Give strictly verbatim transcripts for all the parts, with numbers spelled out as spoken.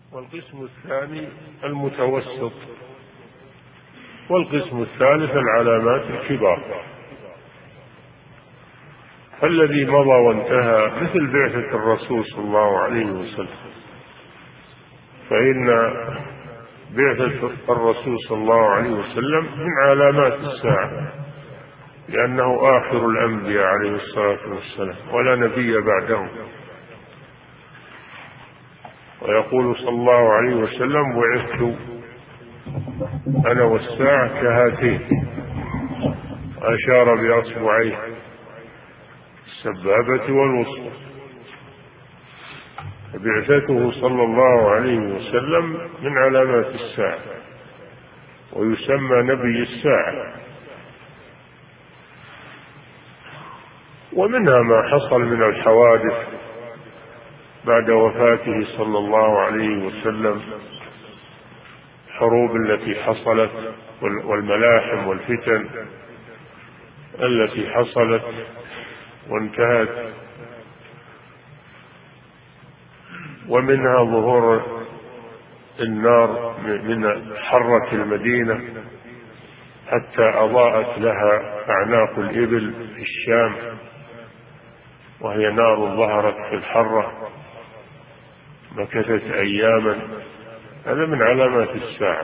والقسم الثاني المتوسط، والقسم الثالث العلامات الكبار. فالذي مضى وانتهى مثل بعثة الرسول صلى الله عليه وسلم، فإن بعثة الرسول صلى الله عليه وسلم من علامات الساعة، لأنه آخر الأنبياء عليه الصلاة والسلام ولا نبي بعده. ويقول صلى الله عليه وسلم: بعثت أنا والساعة كهاتين، أشار بأصبعيه السبابة والوسطى. بعثته صلى الله عليه وسلم من علامات الساعة، ويسمى نبي الساعة. ومنها ما حصل من الحوادث بعد وفاته صلى الله عليه وسلم، الحروب التي حصلت والملاحم والفتن التي حصلت وانتهت. ومنها ظهور النار من حرة المدينة حتى أضاءت لها أعناق الإبل في الشام، وهي نار ظهرت في الحرة مكثت أياما. هذا من علامات الساعة.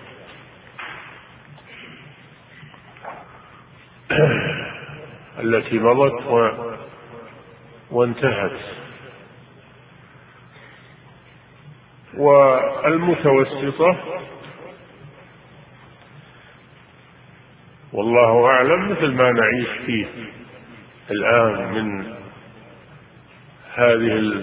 التي مضت و... وانتهت. والمتوسطة والله أعلم مثل ما نعيش فيه الآن من هذه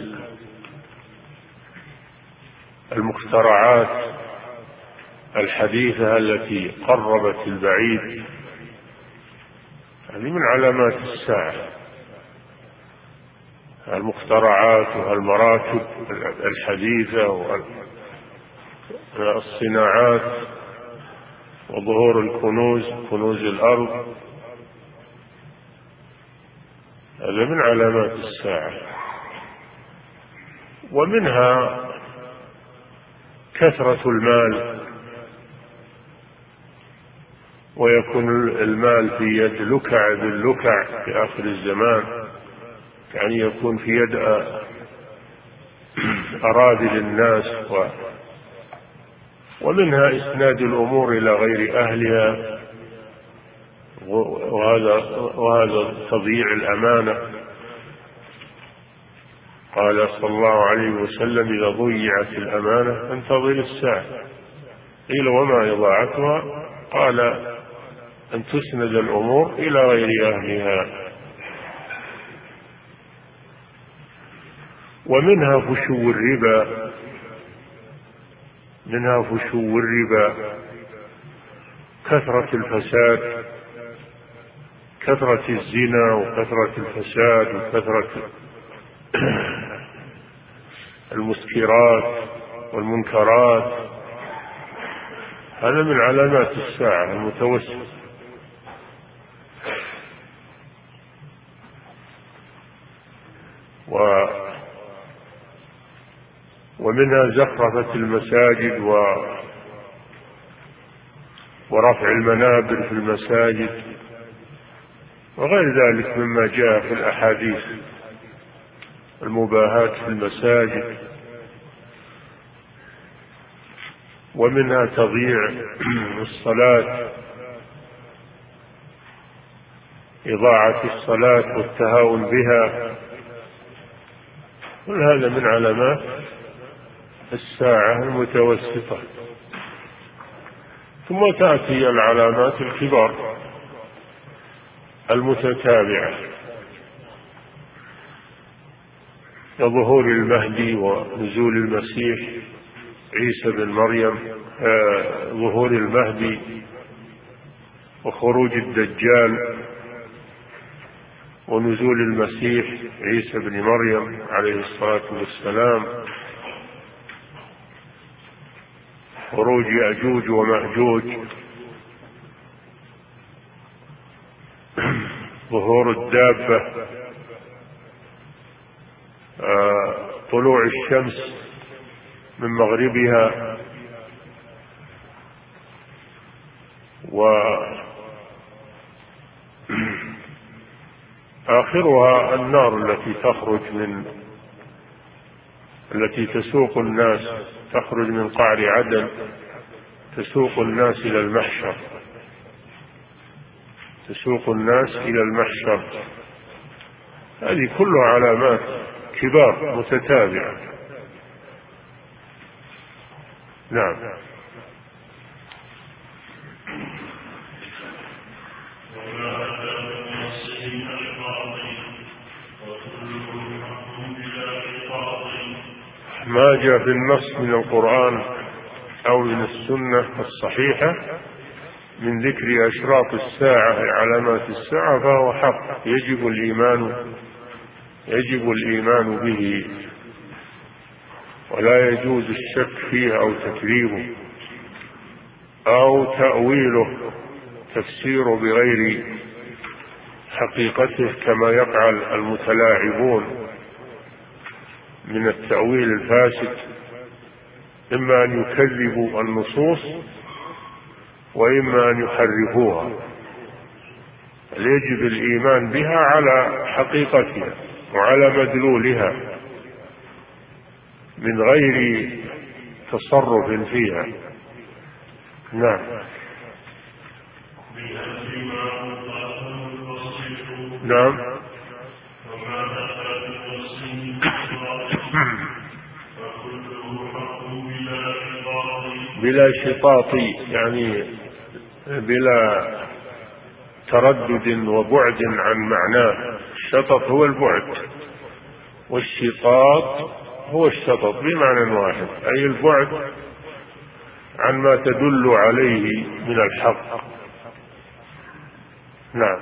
المخترعات الحديثة التي قربت البعيد، هذه من علامات الساعة. المخترعات والمراكب الحديثة والصناعات وظهور الكنوز، كنوز الأرض، هذا من علامات الساعة. ومنها كثرة المال، ويكون المال في يد لكع باللكع في آخر الزمان، يعني يكون في يد أراذل الناس. و ومنها إسناد الأمور إلى غير أهلها، وهذا وهذا تضييع الأمانة. قال صلى الله عليه وسلم: إذا ضيعت الأمانة فانتظر الساعة. قيل: وما إضاعتها؟ قال: أن تسند الأمور إلى غير أهلها. ومنها فشو الربا، منها فشو الربا، كثرة الفساد، كثرة الزنا وكثرة الفساد وكثرة المسكرات والمنكرات، هذا من علامات الساعة المتوسط. و ومنها زخرفة المساجد و ورفع المنابر في المساجد وغير ذلك مما جاء في الأحاديث، المباهاة في المساجد. ومنها تضييع الصلاة، إضاعة الصلاة والتهاون بها، كل هذا من علامات الساعة المتوسطة. ثم تأتي العلامات الكبار المتتابعة، كظهور المهدي ونزول المسيح عيسى بن مريم، آه ظهور المهدي وخروج الدجال ونزول المسيح عيسى بن مريم عليه الصلاة والسلام، خروج يأجوج ومأجوج، ظهور الدابة، آه طلوع الشمس من مغربها وآخرها النار التي تخرج من التي تسوق الناس، تخرج من قعر عدن تسوق الناس إلى المحشر، تسوق الناس إلى المحشر. هذه كلها علامات كبار متتابعة. نعم. ما جاء في النص من القرآن أو من السنة الصحيحة من ذكر أشراط الساعة علامات الساعة فهو حق، يجب الإيمان يجب الإيمان به، ولا يجوز الشك فيه أو تكذيبه أو تأويله، تفسيره بغير حقيقته كما يفعل المتلاعبون من التأويل الفاسد، إما أن يكذبوا النصوص وإما أن يحرفوها. يجب الإيمان بها على حقيقتها وعلى مدلولها من غير تصرف فيها. نعم. نعم. بلا شطاط، يعني بلا تردد وبعد عن معناه. الشطط هو البعد، والشطاط هو الشطط بمعنى واحد، أي البعد عن ما تدل عليه من الحق. نعم.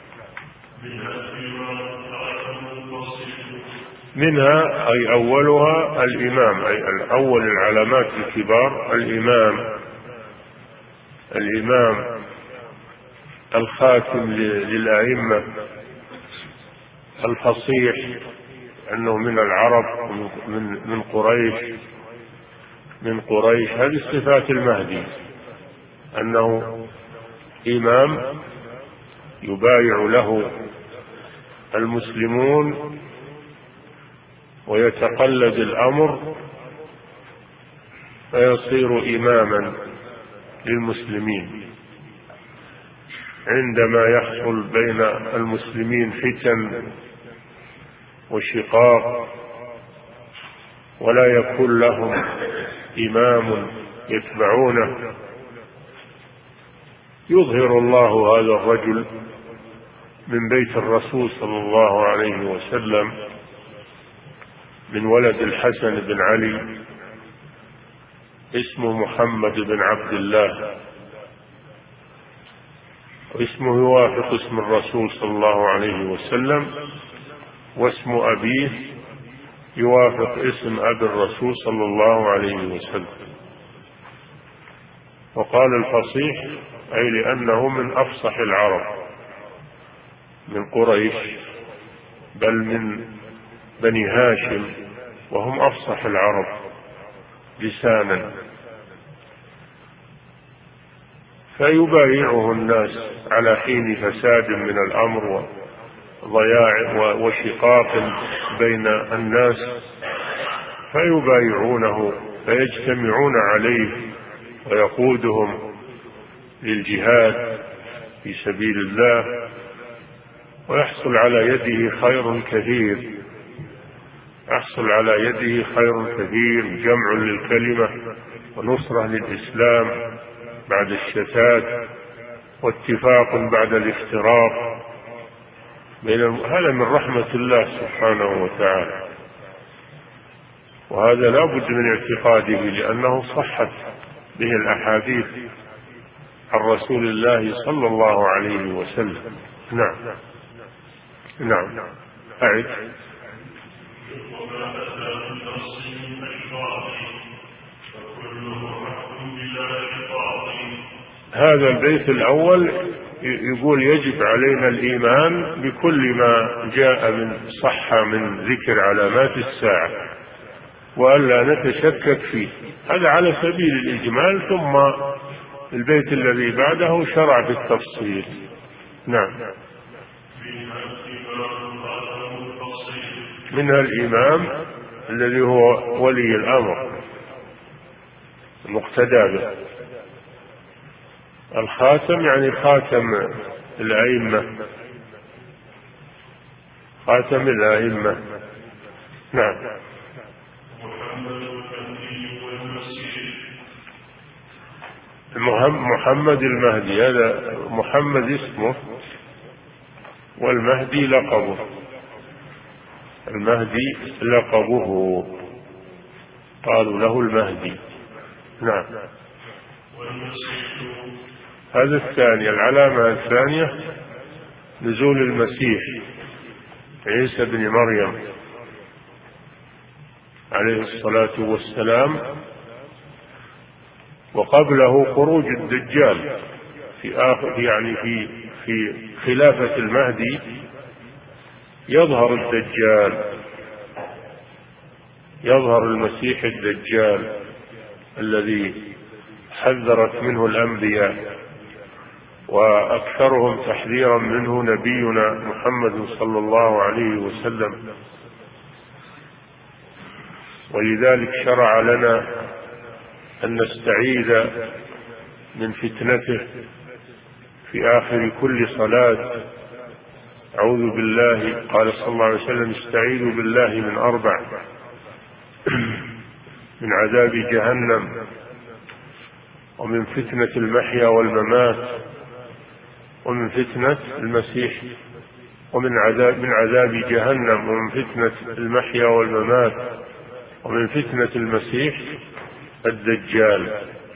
منها أي أولها الإمام، أي الأول العلامات الكبار الإمام، الإمام الخاتم للأئمة الفصيح، أنه من العرب من من قريش من قريش هذه صفات المهدي، أنه إمام يبايع له المسلمون ويتقلد الأمر فيصير إماما للمسلمين عندما يحصل بين المسلمين فتن وشقاق ولا يكون لهم إمام يتبعونه. يظهر الله هذا الرجل من بيت الرسول صلى الله عليه وسلم من ولد الحسن بن علي، اسمه محمد بن عبد الله، واسمه يوافق اسم الرسول صلى الله عليه وسلم، واسم أبيه يوافق اسم أبي الرسول صلى الله عليه وسلم. وقال الفصيح أي لأنه من أفصح العرب من قريش، بل من بني هاشم، وهم أفصح العرب لسانا، فيبايعه الناس على حين فساد من الأمر وضياع وشقاق بين الناس، فيبايعونه فيجتمعون عليه ويقودهم للجهاد في سبيل الله، ويحصل على يده خير كثير، يحصل على يده خير كثير، جمع للكلمة ونصرة للإسلام بعد الشتات واتفاق بعد الافتراق بين الم... هذا من رحمة الله سبحانه وتعالى، وهذا لا بد من اعتقاده لأنه صحت به الأحاديث عن رسول الله صلى الله عليه وسلم. نعم. نعم. أعد. هذا البيت الأول يقول يجب علينا الإيمان بكل ما جاء من صحة من ذكر علامات الساعة وألا نتشكك فيه. هذا على سبيل الإجمال، ثم البيت الذي بعده شرع في التفصيل. نعم. منها الإمام الذي هو ولي الأمر المقتدى به. الخاتم يعني خاتم الأئمة، خاتم الأئمة. نعم. محمد المهدي، هذا محمد اسمه والمهدي لقبه، المهدي لقبه، قالوا له المهدي. نعم. هذا الثاني، العلامة الثانية نزول المسيح عيسى بن مريم عليه الصلاة والسلام، وقبله خروج الدجال في آخر يعني في في خلافة المهدي يظهر الدجال، يظهر المسيح الدجال الذي حذرت منه الأنبياء، وأكثرهم تحذيرا منه نبينا محمد صلى الله عليه وسلم. ولذلك شرع لنا أن نستعيذ من فتنته في آخر كل صلاة. أعوذ بالله، قال صلى الله عليه وسلم: استعيذوا بالله من أربع: من عذاب جهنم، ومن فتنة المحيا والممات، ومن فتنة المسيح، ومن عذاب من عذاب جهنم، ومن فتنة المحيا والممات، ومن فتنة المسيح الدجال،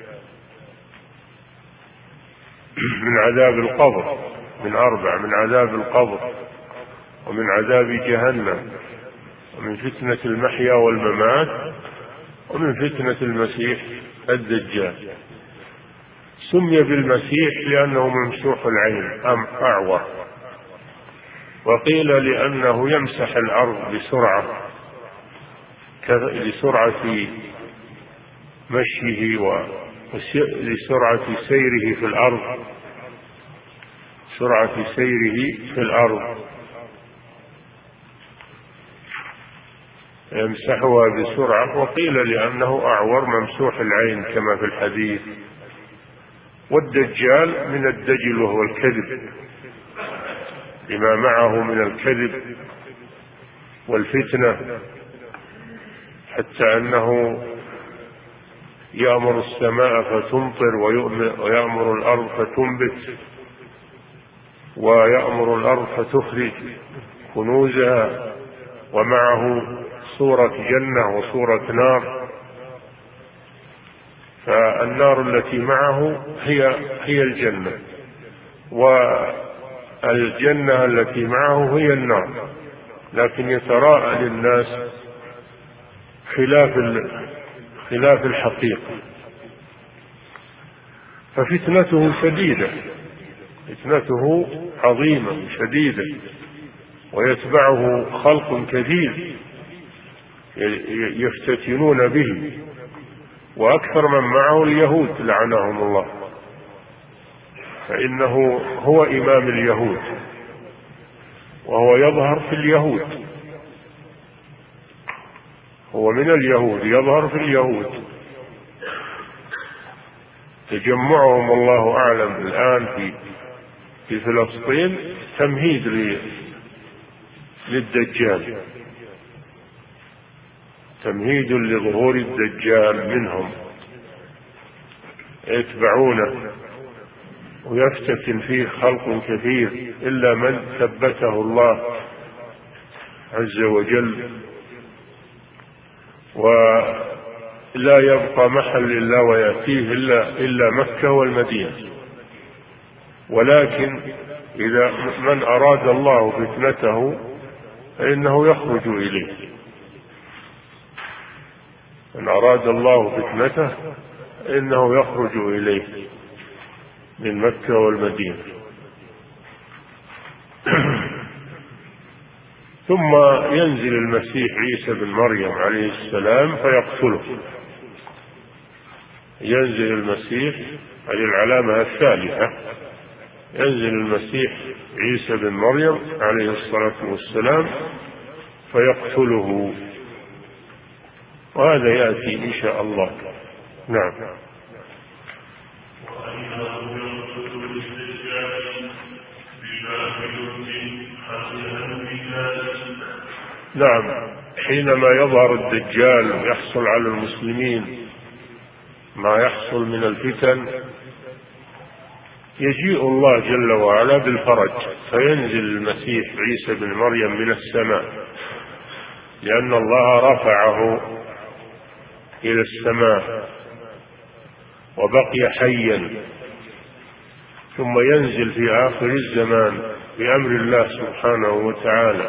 من عذاب القبر، من أربع: من عذاب القبر، ومن عذاب جهنم، ومن فتنة المحيا والممات، ومن فتنة المسيح الدجال. سمي بالمسيح لأنه ممسوح العين أم أعور، وقيل لأنه يمسح الأرض بسرعة لسرعة مشيه ولسرعة سيره في الأرض، سرعة سيره في الأرض يمسحها بسرعة. وقيل لأنه أعور ممسوح العين كما في الحديث. والدجال من الدجل وهو الكذب، لما معه من الكذب والفتنة، حتى أنه يأمر السماء فتمطر، ويأمر الأرض فتنبت، ويأمر الأرض فتخرج كنوزها، ومعه صورة جنة وصورة نار. فالنار التي معه هي هي الجنة، والجنة التي معه هي النار، لكن يتراءى للناس خلاف خلاف الحقيقة. ففتنته شديدة، فتنته عظيمة شديدة، ويتبعه خلق كثير يفتتنون به، وأكثر من معه اليهود لعنهم الله، فإنه هو إمام اليهود، وهو يظهر في اليهود، هو من اليهود يظهر في اليهود. تجمعهم الله أعلم الآن في في فلسطين تمهيد للدجال، تمهيد لظهور الدجال منهم، يتبعونه ويفتتن فيه خلق كثير، إلا من ثبته الله عز وجل، ولا يبقى محل إلا ويأتيه إلا, إلا مكة والمدينة. ولكن إذا من أراد الله فتنته فإنه يخرج إليه، من أراد الله فتنته إنه يخرج إليه من مكة والمدينة. ثم ينزل المسيح عيسى بن مريم عليه السلام فيقتله. ينزل المسيح، هذه العلامة الثالثة، ينزل المسيح عيسى بن مريم عليه الصلاة والسلام فيقتله، وهذا يأتي إن شاء الله. نعم. نعم، حينما يظهر الدجال ويحصل على المسلمين ما يحصل من الفتن، يجيء الله جل وعلا بالفرج، فينزل المسيح عيسى بن مريم من السماء، لأن الله رفعه إلى السماء وبقي حيا، ثم ينزل في آخر الزمان بأمر الله سبحانه وتعالى،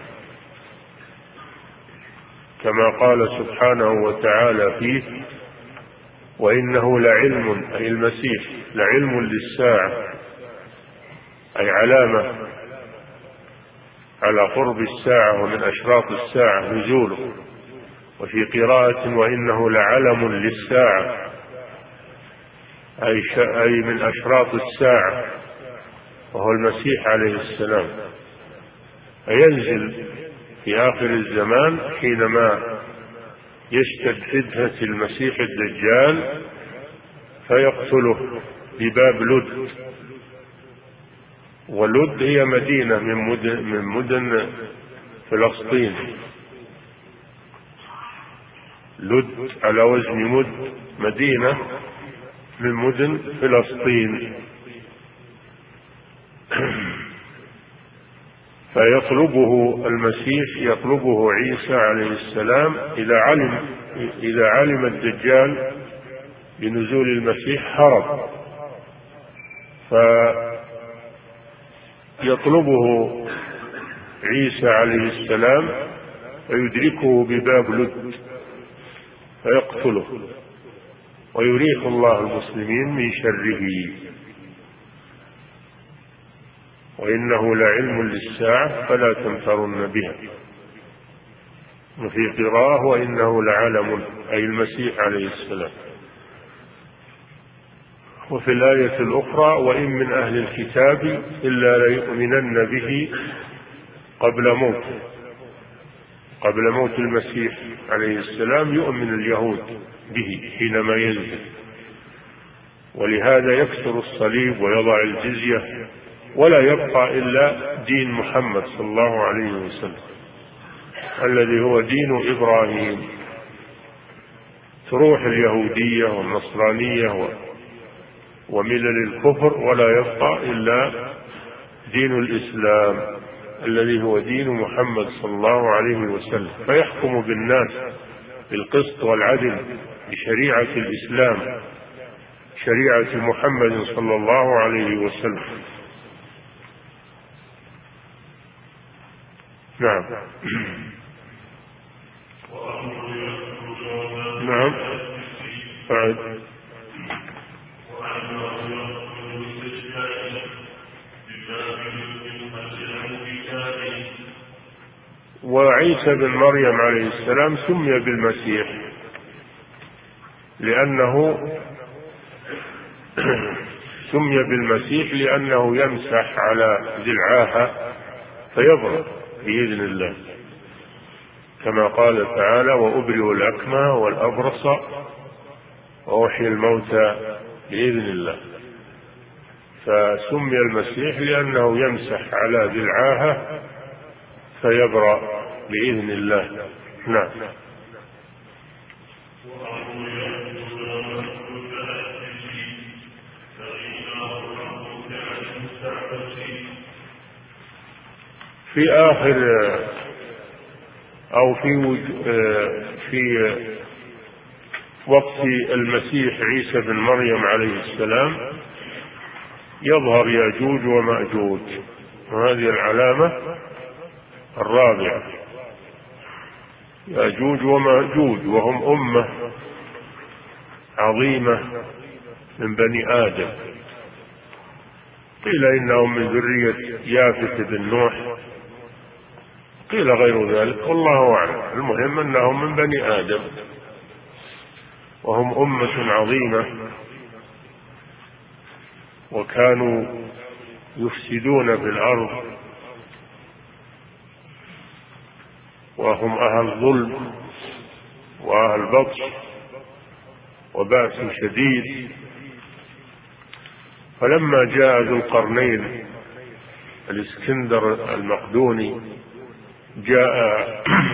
كما قال سبحانه وتعالى فيه: وإنه لعلم، أي المسيح لعلم للساعة، أي علامة على قرب الساعة ومن أشراط الساعة نزوله. وفي قراءة: وإنه لعلم للساعة، أي, أي من أشراط الساعة، وهو المسيح عليه السلام. فينزل في آخر الزمان حينما يشتد فتنة المسيح الدجال فيقتله بباب لد. ولد هي مدينة من مدن, من مدن فلسطين. لد على وزن مد، مدينة من مدن فلسطين. فيطلبه المسيح، يطلبه عيسى عليه السلام إذا علم إذا علم الدجال بنزول المسيح هرب، فيطلبه عيسى عليه السلام فيدركه بباب لد فيقتله، ويريح الله المسلمين من شره. وإنه لعلم للساعة فلا تمترن بها. وفي قراءة: وإنه لعلم، أي المسيح عليه السلام. وفي الآية الأخرى: وإن من أهل الكتاب إلا ليؤمنن به قبل موته. قبل موت المسيح عليه السلام يؤمن اليهود به حينما ينزل، ولهذا يكسر الصليب ويضع الجزية، ولا يبقى إلا دين محمد صلى الله عليه وسلم الذي هو دين إبراهيم. تروح اليهودية والنصرانية وملل الكفر، ولا يبقى إلا دين الإسلام الذي هو دين محمد صلى الله عليه وسلم، فيحكم بالناس بالقسط والعدل بشريعة الإسلام، شريعة محمد صلى الله عليه وسلم. نعم. نعم. بعد. وعيسى بن مريم عليه السلام سمي بالمسيح لأنه سمي بالمسيح لأنه يمسح على ذراعها فيبرأ بإذن الله، كما قال تعالى: وأبرئ الأكمه والأبرص وأحيي الموتى بإذن الله. فسمي المسيح لأنه يمسح على ذراعها فيبرأ بإذن الله. نعم. في آخر أو في في وقت المسيح عيسى بن مريم عليه السلام يظهر يأجوج ومأجوج، وهذه العلامة الرابعة. يأجوج ومأجوج وهم أمة عظيمة من بني آدم، قيل إنهم من ذرية يافث بن نوح، قيل غير ذلك والله أعلم. المهم أنهم من بني آدم وهم أمة عظيمة، وكانوا يفسدون في الأرض وهم أهل ظلم وأهل بطش وبأس شديد. فلما جاء ذو القرنين الإسكندر المقدوني جاء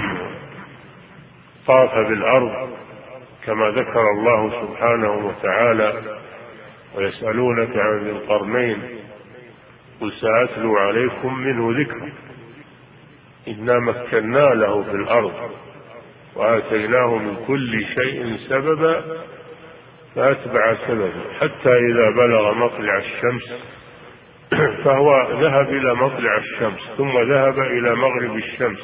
طاف بالأرض كما ذكر الله سبحانه وتعالى: ويسألونك عن ذي القرنين قل سأتلو عليكم منه ذكرا إنا مكنا له في الأرض وآتيناه من كل شيء سببا فأتبع سببا حتى إذا بلغ مطلع الشمس فهو ذهب إلى مطلع الشمس ثم ذهب إلى مغرب الشمس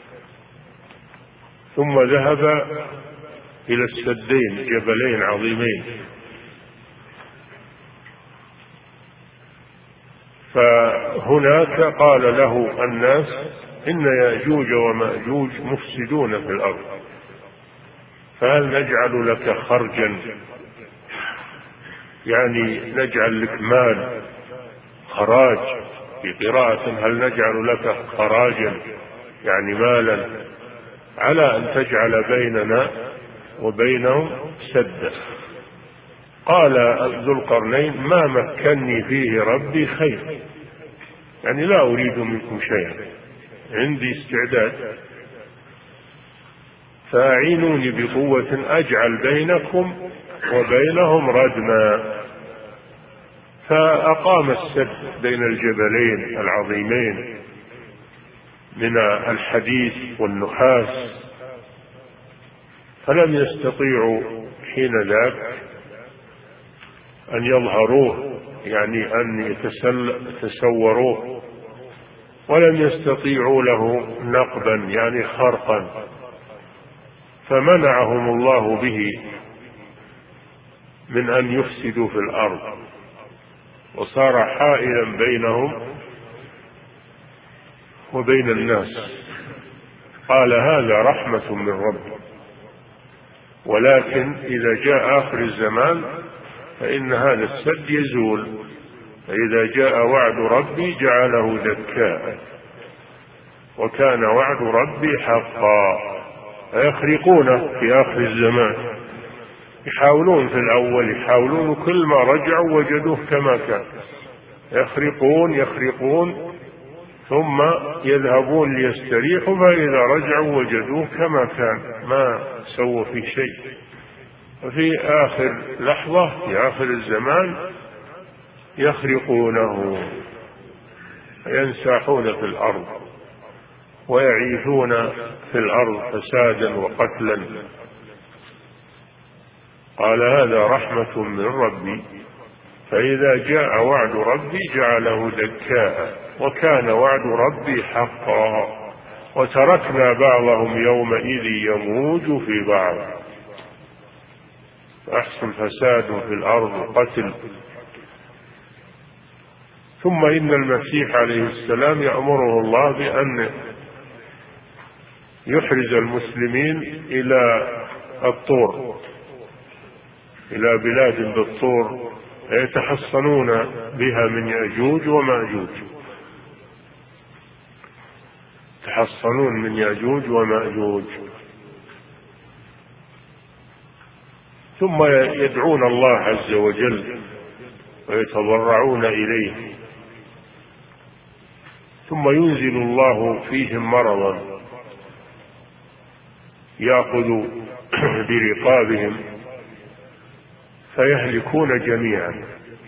ثم ذهب إلى السدين جبلين عظيمين. فهناك قال له الناس: إن يأجوج ومأجوج مفسدون في الأرض، فهل نجعل لك خرجا، يعني نجعل لك مال، خراج، في قراءة هل نجعل لك خراجا يعني مالا، على أن تجعل بيننا وبينهم سدا؟ قال ذو القرنين: ما مكني فيه ربي خير، يعني لا أريد منكم شيئا، عندي استعداد، فأعينوني بقوة أجعل بينكم وبينهم ردما. فأقام السد بين الجبلين العظيمين من الحديد والنحاس، فلم يستطيعوا حين ذاك أن يظهروه، يعني أن يتسوروه، ولم يستطيعوا له نقبا يعني خرقا، فمنعهم الله به من أن يفسدوا في الأرض، وصار حائلا بينهم وبين الناس. قال: هذا رحمة من ربي، ولكن إذا جاء آخر الزمان فإن هذا السد يزول، فإذا جاء وعد ربي جعله دكاء، وكان وعد ربي حقا. فيخرقونه في آخر الزمان، يحاولون في الأول، يحاولون كل ما رجعوا وجدوه كما كان، يخرقون يخرقون ثم يذهبون ليستريحوا، فإذا رجعوا وجدوه كما كان، ما سووا فيه شيء. وفي آخر لحظة في آخر الزمان يخرقونه، ينساحون في الأرض ويعيثون في الأرض فسادا وقتلا. قال: هذا رحمة من ربي، فإذا جاء وعد ربي جعله دكاء، وكان وعد ربي حقا، وتركنا بعضهم يومئذ يموج في بعض. أحسن فساد في الأرض وقتل. ثم إن المسيح عليه السلام يأمره الله بأن يحرز المسلمين إلى الطور، إلى بلاد بالطور يتحصنون بها من يأجوج ومأجوج، يتحصنون من يأجوج ومأجوج. ثم يدعون الله عز وجل ويتضرعون إليه، ثم ينزل الله فيهم مرضا يأخذ برقابهم فيهلكون جميعا.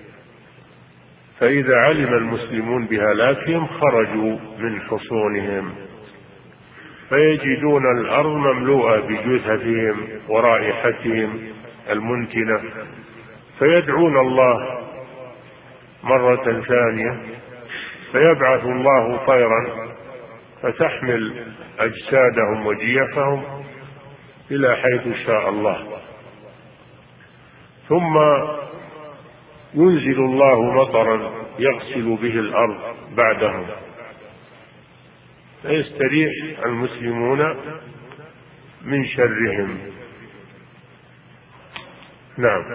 فإذا علم المسلمون بهلاكهم خرجوا من حصونهم، فيجدون الأرض مملوءة بجثثهم ورائحتهم المنتنة، فيدعون الله مرة ثانية، فيبعث الله طيرا فتحمل أجسادهم وجيفهم إلى حيث شاء الله، ثم ينزل الله مطرا يغسل به الأرض بعدهم، فيستريح المسلمون من شرهم. نعم.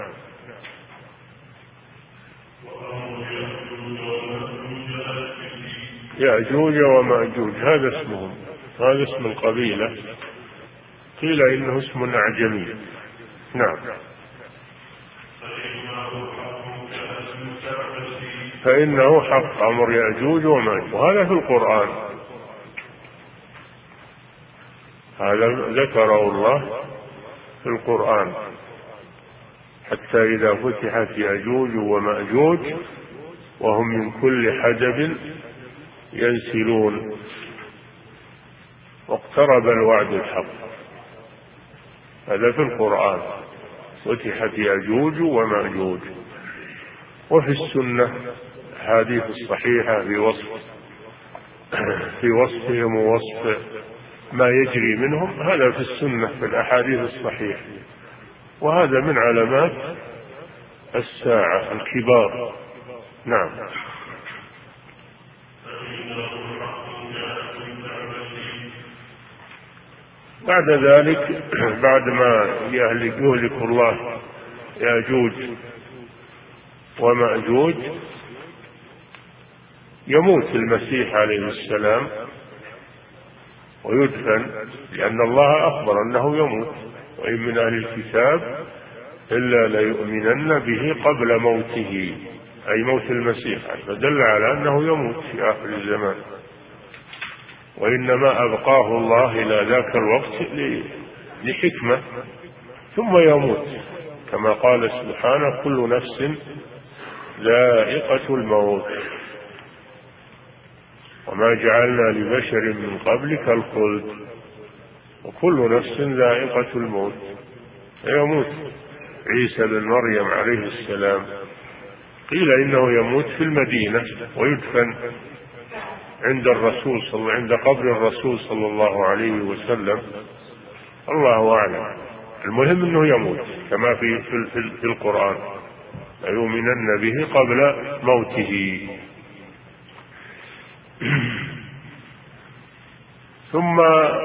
يأجوج ومأجوج هذا اسمهم، هذا اسم القبيلة، قيل إنه اسم أعجمي. نعم. فإنه حق أمر يأجوج ومأجوج، وهذا في القرآن، هذا ذكره الله في القرآن، حتى إذا فتحت يأجوج ومأجوج وهم من كل حدب ينسلون واقترب الوعد الحق. هذا في القرآن، فتحت يأجوج ومأجوج. وفي السنة الحديث الصحيحة في وصف في وصفهم ووصف ما يجري منهم، هذا في السنة في الأحاديث الصحيحة، وهذا من علامات الساعة الكبار. نعم. بعد ذلك، بعد ما يهلك الله يأجوج ومأجوج، يموت المسيح عليه السلام ويدفن، لأن الله أخبر أنه يموت: وإن من أهل الكتاب إلا ليؤمنن به قبل موته، أي موت المسيح، فدل على أنه يموت في آخر الزمان، وإنما أبقاه الله إلى ذاك الوقت لحكمة، ثم يموت، كما قال سبحانه: كل نفس ذائقة الموت وما جعلنا لبشر من قبلك الخلد وكل نفس ذائقة الموت. فيموت عيسى بن مريم عليه السلام، قيل إنه يموت في المدينة ويدفن عند الرسول صلى عند قبر الرسول صلى الله عليه وسلم، الله أعلم. المهم أنه يموت كما في في, في القرآن: ليؤمنن به قبل موته. ثم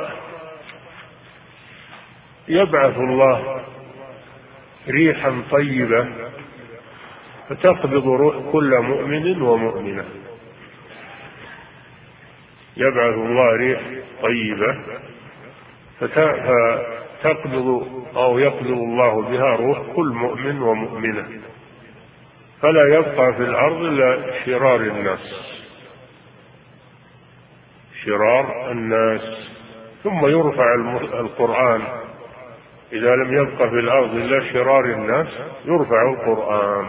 يبعث الله ريحا طيبة فتقبض روح كل مؤمن ومؤمنة. يبعث الله ريح طيبة فتقبض أو يقبض الله بها روح كل مؤمن ومؤمنة، فلا يبقى في الأرض إلا شرار الناس شرار الناس ثم يرفع القرآن. إذا لم يبقى في الأرض إلا شرار الناس يرفع القرآن،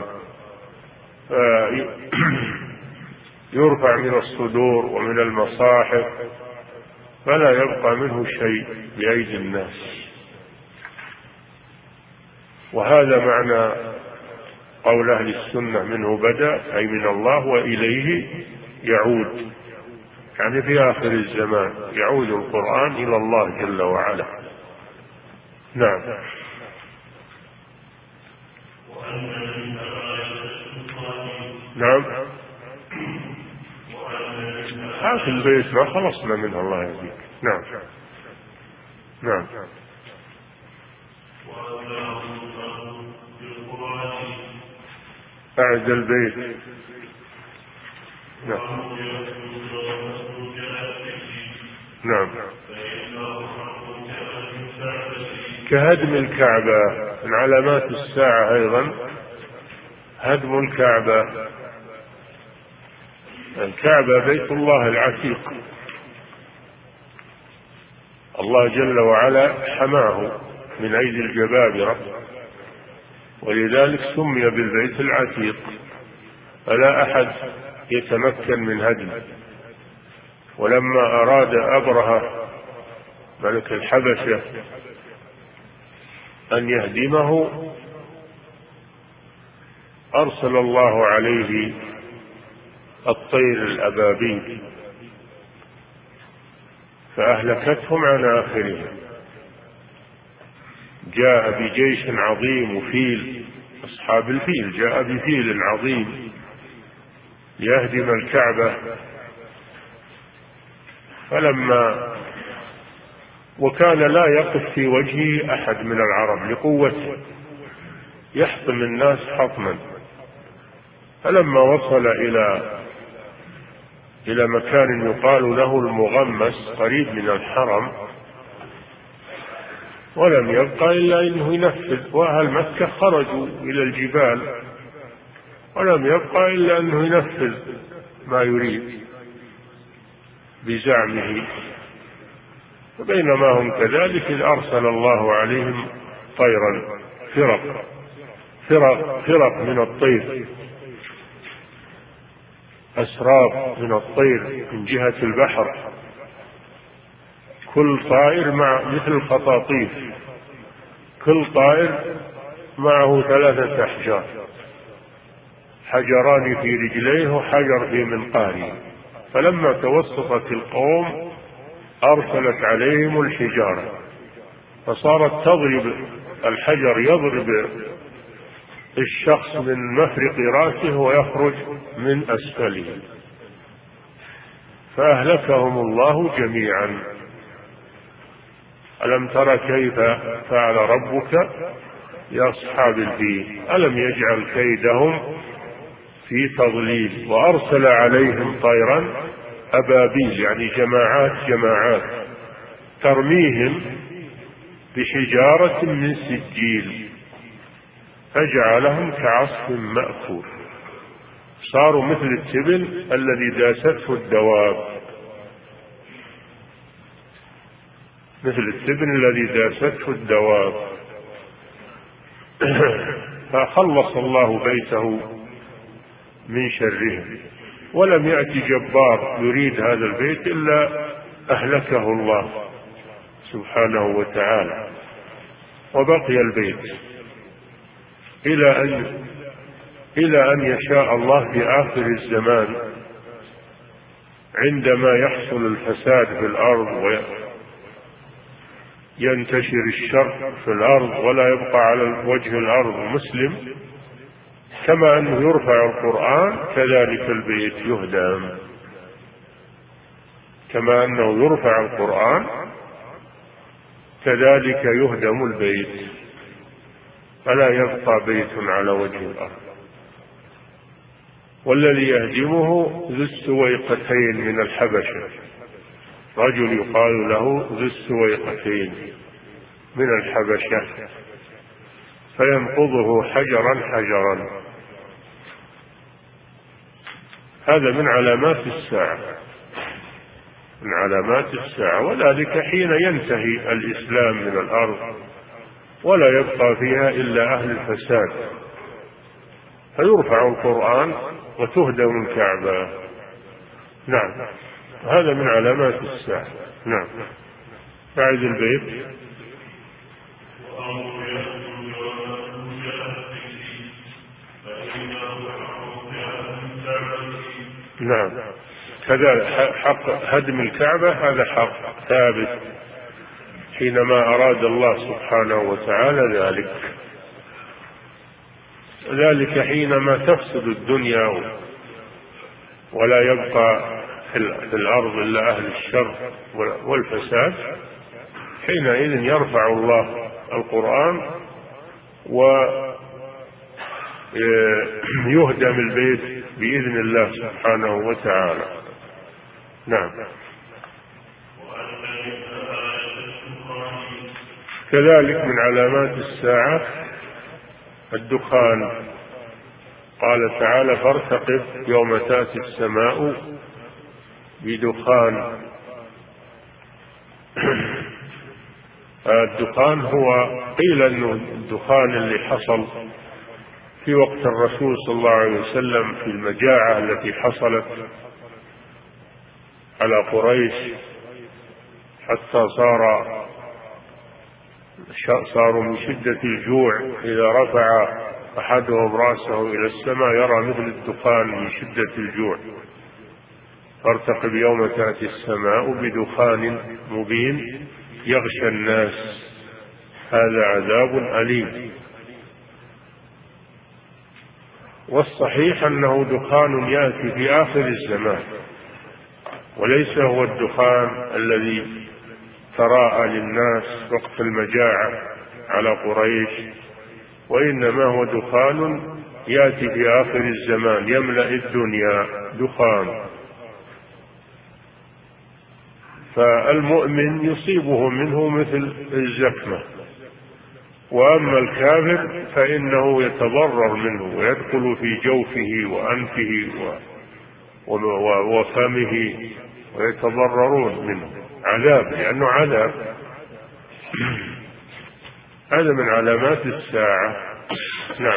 يرفع من الصدور ومن المصاحف، فلا يبقى منه شيء بأيدي الناس. وهذا معنى قول أهل السنة: منه بدأ، أي من الله، وإليه يعود، يعني في آخر الزمان يعود القرآن إلى الله جل وعلا. نعم. نعم. هذا البيت ما خلصنا منه، الله يهديك. نعم. نعم. أعد البيت. نعم. نعم. كهدم الكعبة. من علامات الساعة أيضا هدم الكعبة. الكعبة بيت الله العتيق، الله جل وعلا حماه من أيدي الجبابرة، ولذلك سمي بالبيت العتيق، فلا أحد يتمكن من هدمه. ولما أراد أبرهة ملك الحبشة أن يهدمه أرسل الله عليه الطير الأبابيل فأهلكتهم عن آخرهم. جاء بجيش عظيم وفيل، أصحاب الفيل، جاء بفيل عظيم ليهدم الكعبة، فلما وكان لا يقف في وجهه أحد من العرب لقوته، يحطم الناس حطما. فلما وصل إلى إلى مكان يقال له المغمس قريب من الحرم، ولم يبقى إلا أنه ينفذ، وأهل مكة خرجوا إلى الجبال، ولم يبقى إلا أنه ينفذ ما يريد بزعمه. وبينما هم كذلك إذ أرسل الله عليهم طيرا فرق فرق فرق من الطير، أسراب من الطير من جهة البحر، كل طائر مع مثل الخطاطيف، كل طائر معه ثلاثة أحجار، حجران في رجليه وحجر في منقاره. فلما توسطت القوم أرسلت عليهم الحجارة، فصارت تضرب الحجر يضرب الشخص من مفرق رأسه ويخرج من أسفله، فأهلكهم الله جميعا. ألم تر كيف فعل ربك بأصحاب الفيل ألم يجعل كيدهم في تضليل وأرسل عليهم طيرا أبابيل، يعني جماعات جماعات، ترميهم بحجارة من سجيل فجعلهم كعصف مأكول، صاروا مثل التبن الذي داسته الدواب، مثل التبن الذي داسته الدواب. فخلص الله بيته من شرهم، ولم يأتي جبار يريد هذا البيت إلا أهلكه الله سبحانه وتعالى، وبقي البيت إلى أن إلى أن يشاء الله في آخر الزمان، عندما يحصل الفساد في الأرض وينتشر الشر في الأرض ولا يبقى على وجه الأرض مسلم، كما أنه يرفع القرآن كذلك البيت يهدم، كما أنه يرفع القرآن كذلك يهدم البيت، فلا يبقى بيت على وجه الأرض. والذي يهدمه ذو السويقتين من الحبشة، رجل يقال له ذو السويقتين من الحبشة، فينقضه حجرا حجرا. هذا من علامات الساعة، من علامات الساعة، وذلك حين ينتهي الإسلام من الأرض ولا يبقى فيها إلا أهل الفساد، فيرفع القرآن وتهدم الكعبة. نعم، هذا من علامات الساعة. نعم. بعد البيت نعم، كذا حق هدم الكعبة، هذا حق ثابت حينما أراد الله سبحانه وتعالى ذلك، ذلك حينما تفسد الدنيا ولا يبقى في الأرض إلا أهل الشر والفساد، حينئذ يرفع الله القرآن ويهدم البيت بإذن الله سبحانه وتعالى. نعم. كذلك من علامات الساعة الدخان، قال تعالى: فارتقب يوم تأتي السماء بدخان. الدخان هو قيل أنه الدخان اللي حصل في وقت الرسول صلى الله عليه وسلم في المجاعة التي حصلت على قريش، حتى صار صاروا من شدة الجوع إذا رفع أحدهم رأسه إلى السماء يرى مثل الدخان من شدة الجوع. فارتقب يوم تأتي السماء بدخان مبين يغشى الناس، هذا عذاب أليم. والصحيح أنه دخان يأتي في آخر الزمان، وليس هو الدخان الذي تراءى للناس وقت المجاعة على قريش، وإنما هو دخان يأتي في آخر الزمان يملأ الدنيا دخان، فالمؤمن يصيبه منه مثل الزكمة، وأما الكافر فإنه يتضرر منه ويدخل في جوفه وأنفه وفمه ويتضررون منه، عذاب، لأنه عذاب. هذا من علامات الساعة. نعم.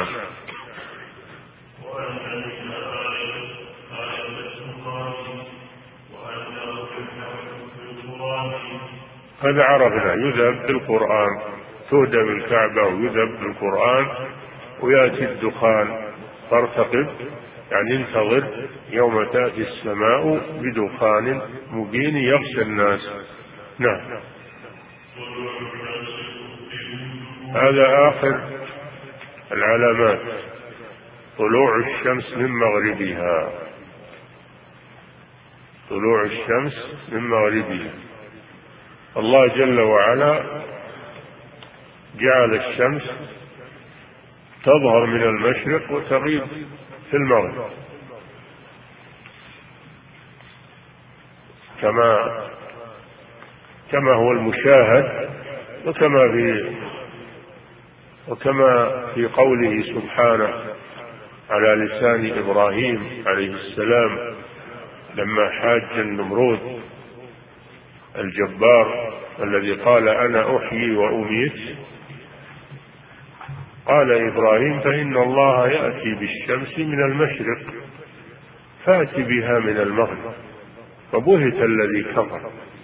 هذا عرفنا، يذهب بالقرآن، تهدم الكعبة ويذهب بالقرآن ويأتي الدخان، فارتقب يعني انتظر يوم تأتي السماء بدخان مبين يغشى الناس. نعم. هذا آخر العلامات، طلوع الشمس من مغربها، طلوع الشمس من مغربها. الله جل وعلا جعل الشمس تظهر من المشرق وتغيب في المغرب، كما كما هو المشاهد، وكما في وكما في قوله سبحانه على لسان إبراهيم عليه السلام لما حاج النمرود الجبار الذي قال أنا أحيي وأميت، قال إبراهيم فإن الله يأتي بالشمس من المشرق فأت بها من المغرب، فبهت الذي كفر،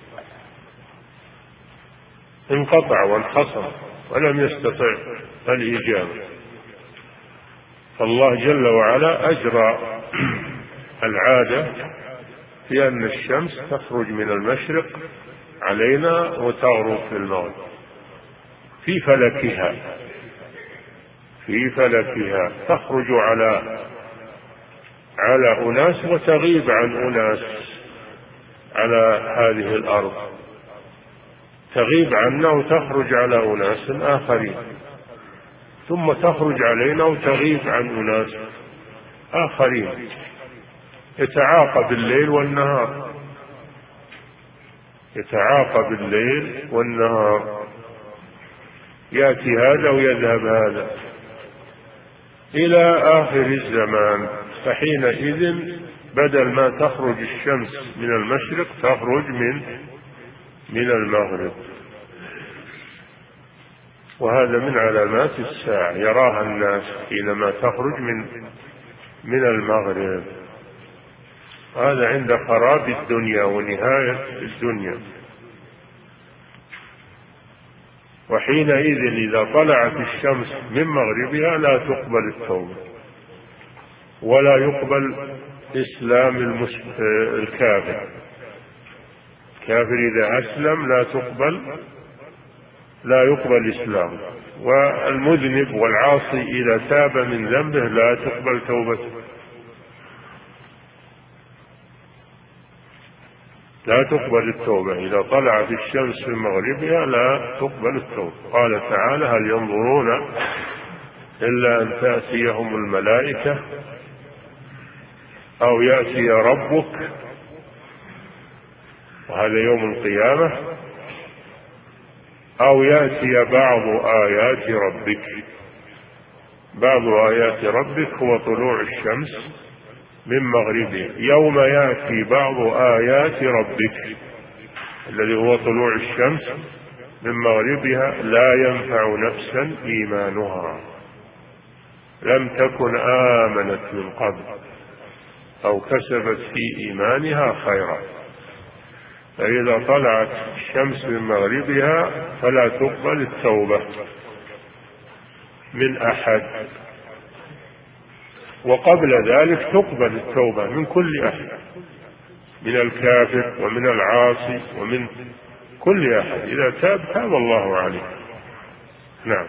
انقطع وانحصر ولم يستطع الإجابة. فالله جل وعلا أجرى العادة في أن الشمس تخرج من المشرق علينا وتغرب في المغرب في فلكها في فلكها تخرج على على أناس وتغيب عن أناس على هذه الأرض، تغيب عنا وتخرج على أناس آخرين، ثم تخرج علينا وتغيب عن أناس آخرين، يتعاقب الليل والنهار، يتعاقب الليل والنهار، يأتي هذا ويذهب هذا إلى آخر الزمان. فحينئذ بدل ما تخرج الشمس من المشرق تخرج من من المغرب، وهذا من علامات الساعة يراها الناس حينما تخرج من من المغرب. هذا عند خراب الدنيا ونهاية الدنيا. وحينئذ إذا طلعت الشمس من مغربها لا تقبل التوبة ولا يقبل إسلام الكافر. الكافر إذا أسلم لا تقبل لا يقبل إسلامه، والمذنب والعاصي إذا تاب من ذنبه لا تقبل توبته، لا تقبل التوبة. إذا طلعت الشمس من مغربها لا تقبل التوبة. قال تعالى هل ينظرون إلا أن تأتيهم الملائكة أو يأتي ربك، وهذا يوم القيامة، أو يأتي بعض آيات ربك. بعض آيات ربك هو طلوع الشمس من مغربه. يوم يأتي بعض آيات ربك الذي هو طلوع الشمس من مغربها لا ينفع نفسا إيمانها لم تكن آمنت من قبل أو كسبت في إيمانها خيرا. فإذا طلعت الشمس من مغربها فلا تقبل التوبة من أحد، وقبل ذلك تقبل التوبة من كل أحد، من الكافر ومن العاصي ومن كل أحد. إذا تاب تاب الله عليه. نعم.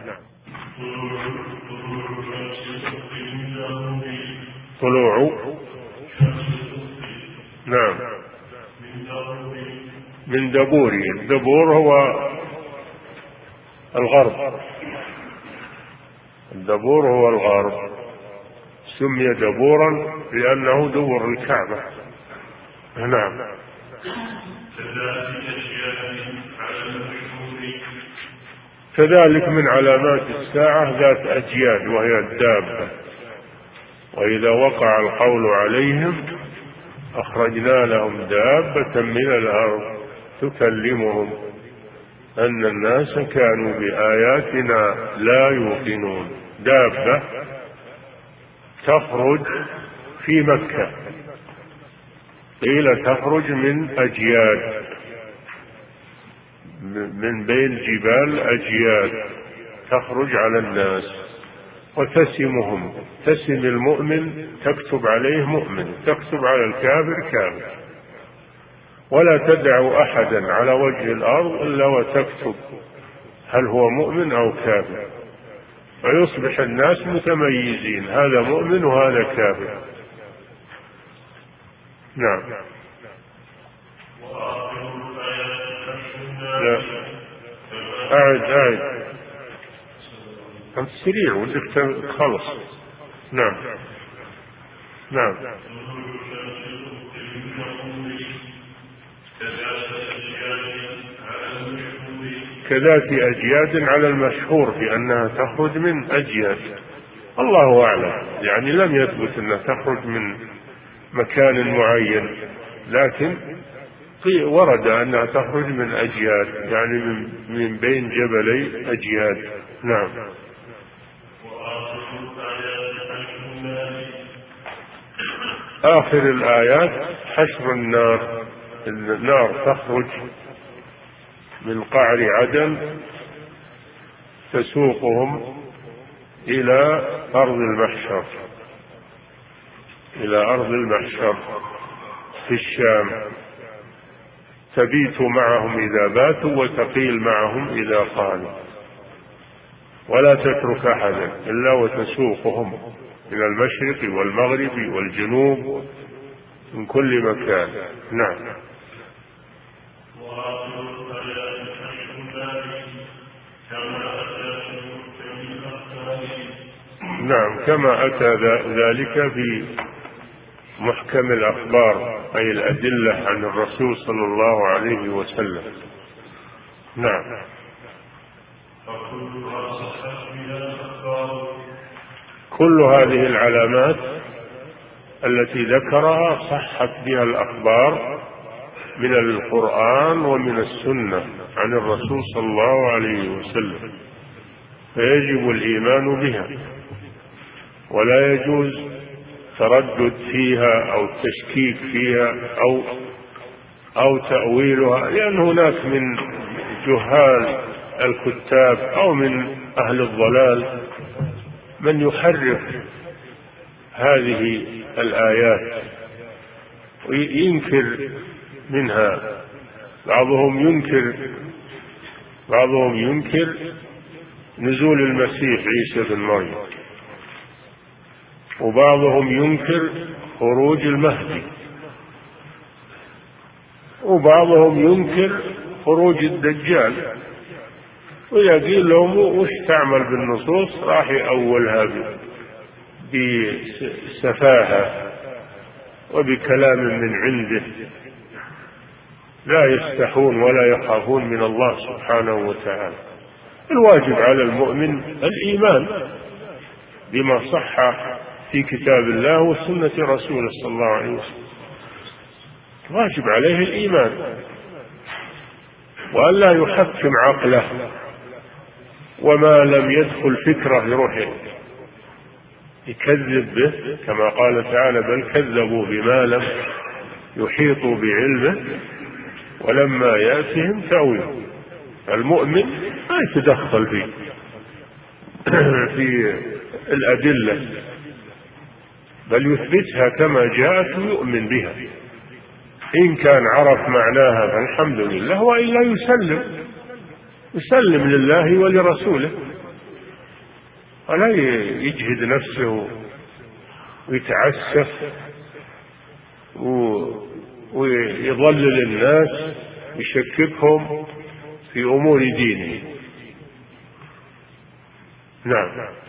طلوع نعم من دبوره. الدبور هو الغرب، الدبور هو الغرب، سمي دبورا لأنه دبر الكعبة. نعم. كذلك من علامات الساعة ذات أجياد وهي الدابة، وإذا وقع القول عليهم أخرجنا لهم دابة من الأرض تكلمهم أن الناس كانوا بآياتنا لا يوقنون. دابة تخرج في مكة، قيل تخرج من أجياد، من بين جبال أجياد، تخرج على الناس وتسمهم، تسم المؤمن تكتب عليه مؤمن، تكتب على الكافر كافر، ولا تدع أحدا على وجه الأرض إلا وتكتب هل هو مؤمن أو كافر، ويصبح الناس متميزين، هذا مؤمن وهذا كافر. نعم. لا. أعد أعد أنت سريع ودك تخلص. نعم. نعم. كذات أجياد على المشهور بأنها تخرج من أجياد، الله أعلم، يعني لم يثبت أنها تخرج من مكان معين، لكن ورد أنها تخرج من أجياد، يعني من, من بين جبلي أجياد. نعم. آخر الآيات حشر النار، النار تخرج من قعر عدن تسوقهم إلى أرض المحشر، إلى أرض المحشر في الشام، تبيت معهم إذا باتوا وتقيل معهم إذا قالوا، ولا تترك أحدا إلا وتسوقهم إلى المشرق والمغرب والجنوب من كل مكان. نعم. نعم، كما أتى ذلك في محكم الأخبار، أي الأدلة عن الرسول صلى الله عليه وسلم. نعم. كل هذه العلامات التي ذكرها صحت بها الأخبار من القرآن ومن السنة عن الرسول صلى الله عليه وسلم، فيجب الإيمان بها، ولا يجوز تردد فيها أو تشكيك فيها أو أو تأويلها، لأن هناك من جهال الكتاب أو من أهل الضلال من يحرف هذه الآيات وينكر منها، بعضهم ينكر بعضهم ينكر نزول المسيح عيسى بن مريم، وبعضهم ينكر خروج المهدي، وبعضهم ينكر خروج الدجال، وإذا قيل لهم وش تعمل بالنصوص راح يأولها بسفاهة وبكلام من عنده، لا يستحون ولا يخافون من الله سبحانه وتعالى. الواجب على المؤمن الإيمان بما صح في كتاب الله وسنة رسوله صلى الله عليه وسلم، واجب عليه الإيمان، وأن لا يحكم عقله، وما لم يدخل فكره يروح يكذب به، كما قال تعالى بل كذبوا بما لم يحيطوا بعلمه ولما يأتهم تأويله. المؤمن ما يتدخل فيه في الأدلة، بل يثبتها كما جاءت ويؤمن بها، إن كان عرف معناها فالحمد لله، وإلا يسلم يسلم لله ولرسوله، ولا يجهد نفسه ويتعسف ويضلل الناس يشككهم في أمور دينهم. نعم.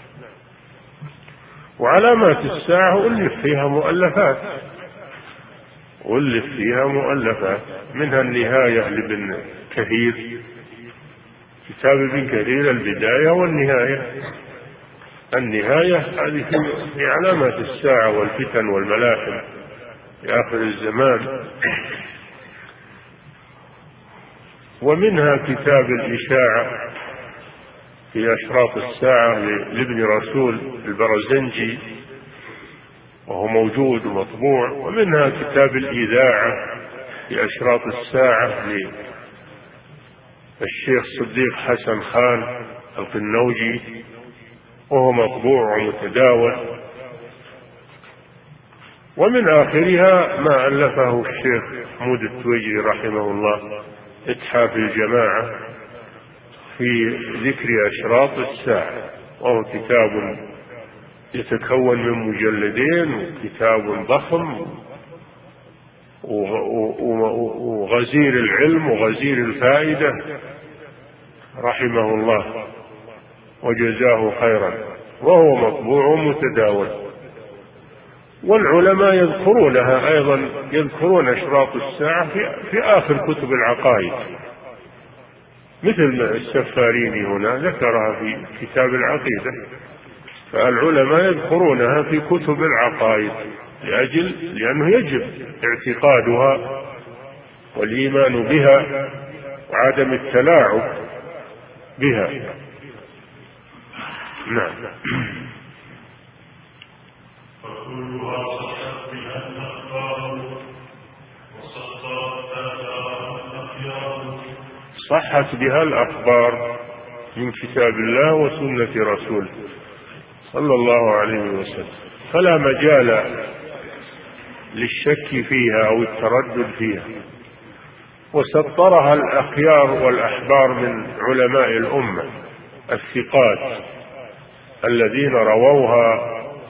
وعلامات الساعة ألف فيها مؤلفات ألف فيها مؤلفات منها النهاية لابن كثير، كتاب ابن كثير البداية والنهاية. النهاية هذه في علامات الساعة والفتن والملاحم في آخر الزمان. ومنها كتاب الإشاعة في أشراط الساعة لابن رسول البرزنجي، وهو موجود ومطبوع. ومنها كتاب الإذاعة في أشراط الساعة للشيخ صديق حسن خان القنوجي، وهو مطبوع ومتداول. ومن آخرها ما ألفه الشيخ محمود التويجري رحمه الله، إتحاف الجماعة في ذكر أشراط الساعة، وهو كتاب يتكون من مجلدين، وكتاب ضخم وغزير العلم وغزير الفائدة رحمه الله وجزاه خيرا، وهو مطبوع ومتداول. والعلماء يذكرونها أيضا، يذكرون أشراط الساعة في, في آخر كتب العقائد، مثل السفاريني هنا ذكرها في كتاب العقيدة. فالعلماء يذكرونها في كتب العقائد لأجل لأنه يجب اعتقادها والإيمان بها وعدم التلاعب بها. نعم. صحت بها الأخبار من كتاب الله وسنة رسوله صلى الله عليه وسلم، فلا مجال للشك فيها أو التردد فيها. وسطرها الأخيار والأحبار من علماء الأمة الثقات الذين رووها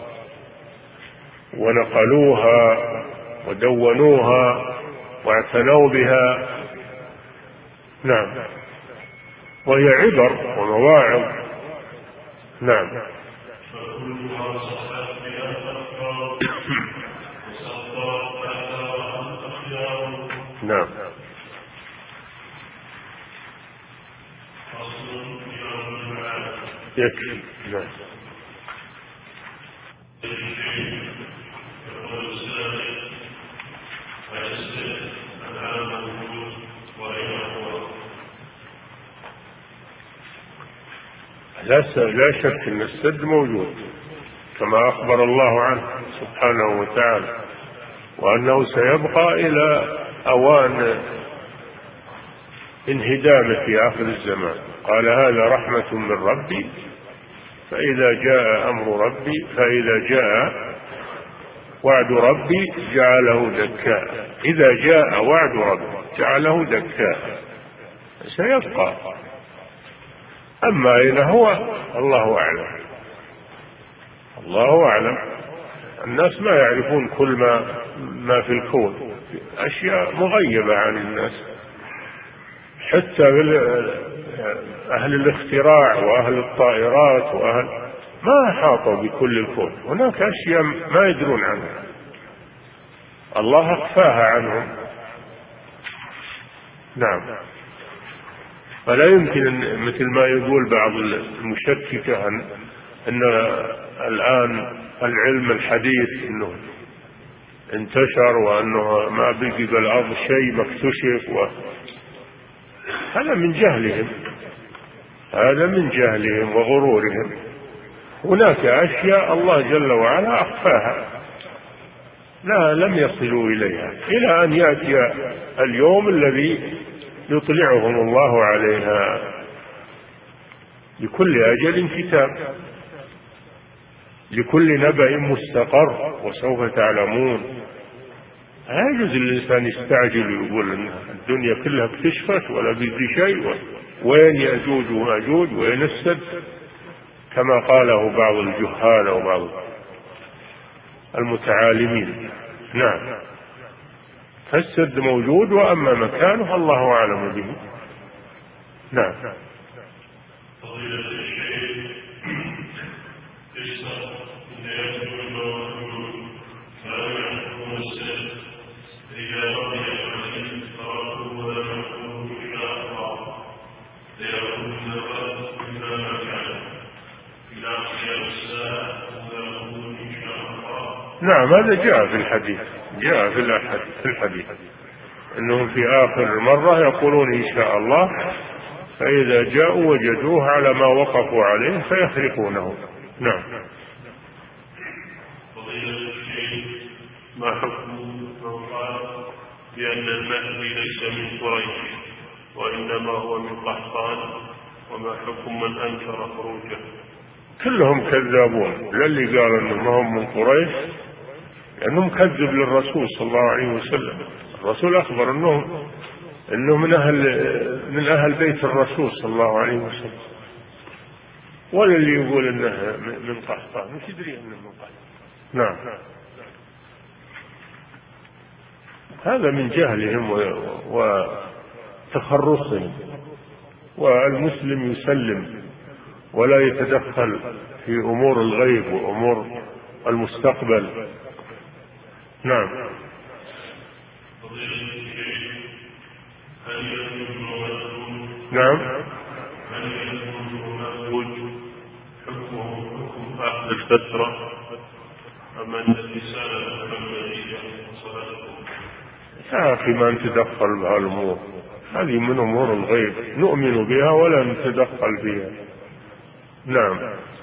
ونقلوها ودونوها واعتنوا بها. نعم. وهي عبر ومواعظ. نعم. نعم. يكفي. نعم. لا لا شك أن السد موجود كما أخبر الله عنه سبحانه وتعالى، وأنه سيبقى إلى أوان انهدامه في آخر الزمان. قال هذا رحمة من ربي فإذا جاء أمر ربي فإذا جاء وعد ربي جعله دكاء. إذا جاء وعد ربي جعله دكاء، سيبقى. أما أين هو الله أعلم، الله أعلم. الناس ما يعرفون كل ما ما في الكون، أشياء مغيبة عن الناس. حتى أهل الاختراع وأهل الطائرات وأهل ما أحاطوا بكل الكون، هناك أشياء ما يدرون عنها، الله أخفاها عنهم. نعم. فلا يمكن أن مثل ما يقول بعض المشككة أن, أن الآن العلم الحديث أنه انتشر وأنه ما بقي بالأرض شيء ما اكتشف و... هذا من جهلهم، هذا من جهلهم وغرورهم. هناك أشياء الله جل وعلا أخفاها، لا لم يصلوا إليها إلى أن يأتي اليوم الذي يطلعهم الله عليها. لكل أجل كتاب، لكل نبأ مستقر، وسوف تعلمون. لا يجوز الإنسان يستعجل ويقول إن الدنيا كلها اكتشفت ولا بيدري شيء، وين يأجوج ومأجوج وين السد، كما قاله بعض الجهال أو بعض المتعالمين. نعم. فالسد موجود، وأما مكانه الله أعلم به. نعم. نعم، هذا جاء في الحديث، جاء في في الحديث أنهم في آخر مرة يقولون إن شاء الله، فإذا جاءوا وجدوه على ما وقفوا عليه فيخرقونه. نعم. ما حكم من قال بأن المهدي ليس من قريش وإنما هو من قحطان، وما حكم من أنكر خروجه؟ كلهم كذابون، لا اللي قال أنهم هم من قريش لأنهم كذب للرسول صلى الله عليه وسلم. الرسول أخبر أنهم أنه من أهل من أهل بيت الرسول صلى الله عليه وسلم، ولا اللي يقول أنه من قحطان، مش يدري أنه من قحطان. نعم. هذا من جهلهم وتخرصهم، والمسلم يسلم ولا يتدخل في أمور الغيب وأمور المستقبل. نعم. نعم. أخذ الفترة أما الرسالة المحمدية وصلاتكم؟ يا أخي ما نتدخل بهالأمور، هذه من أمور الغيب نؤمن بها ولا نتدخل فيها. نعم.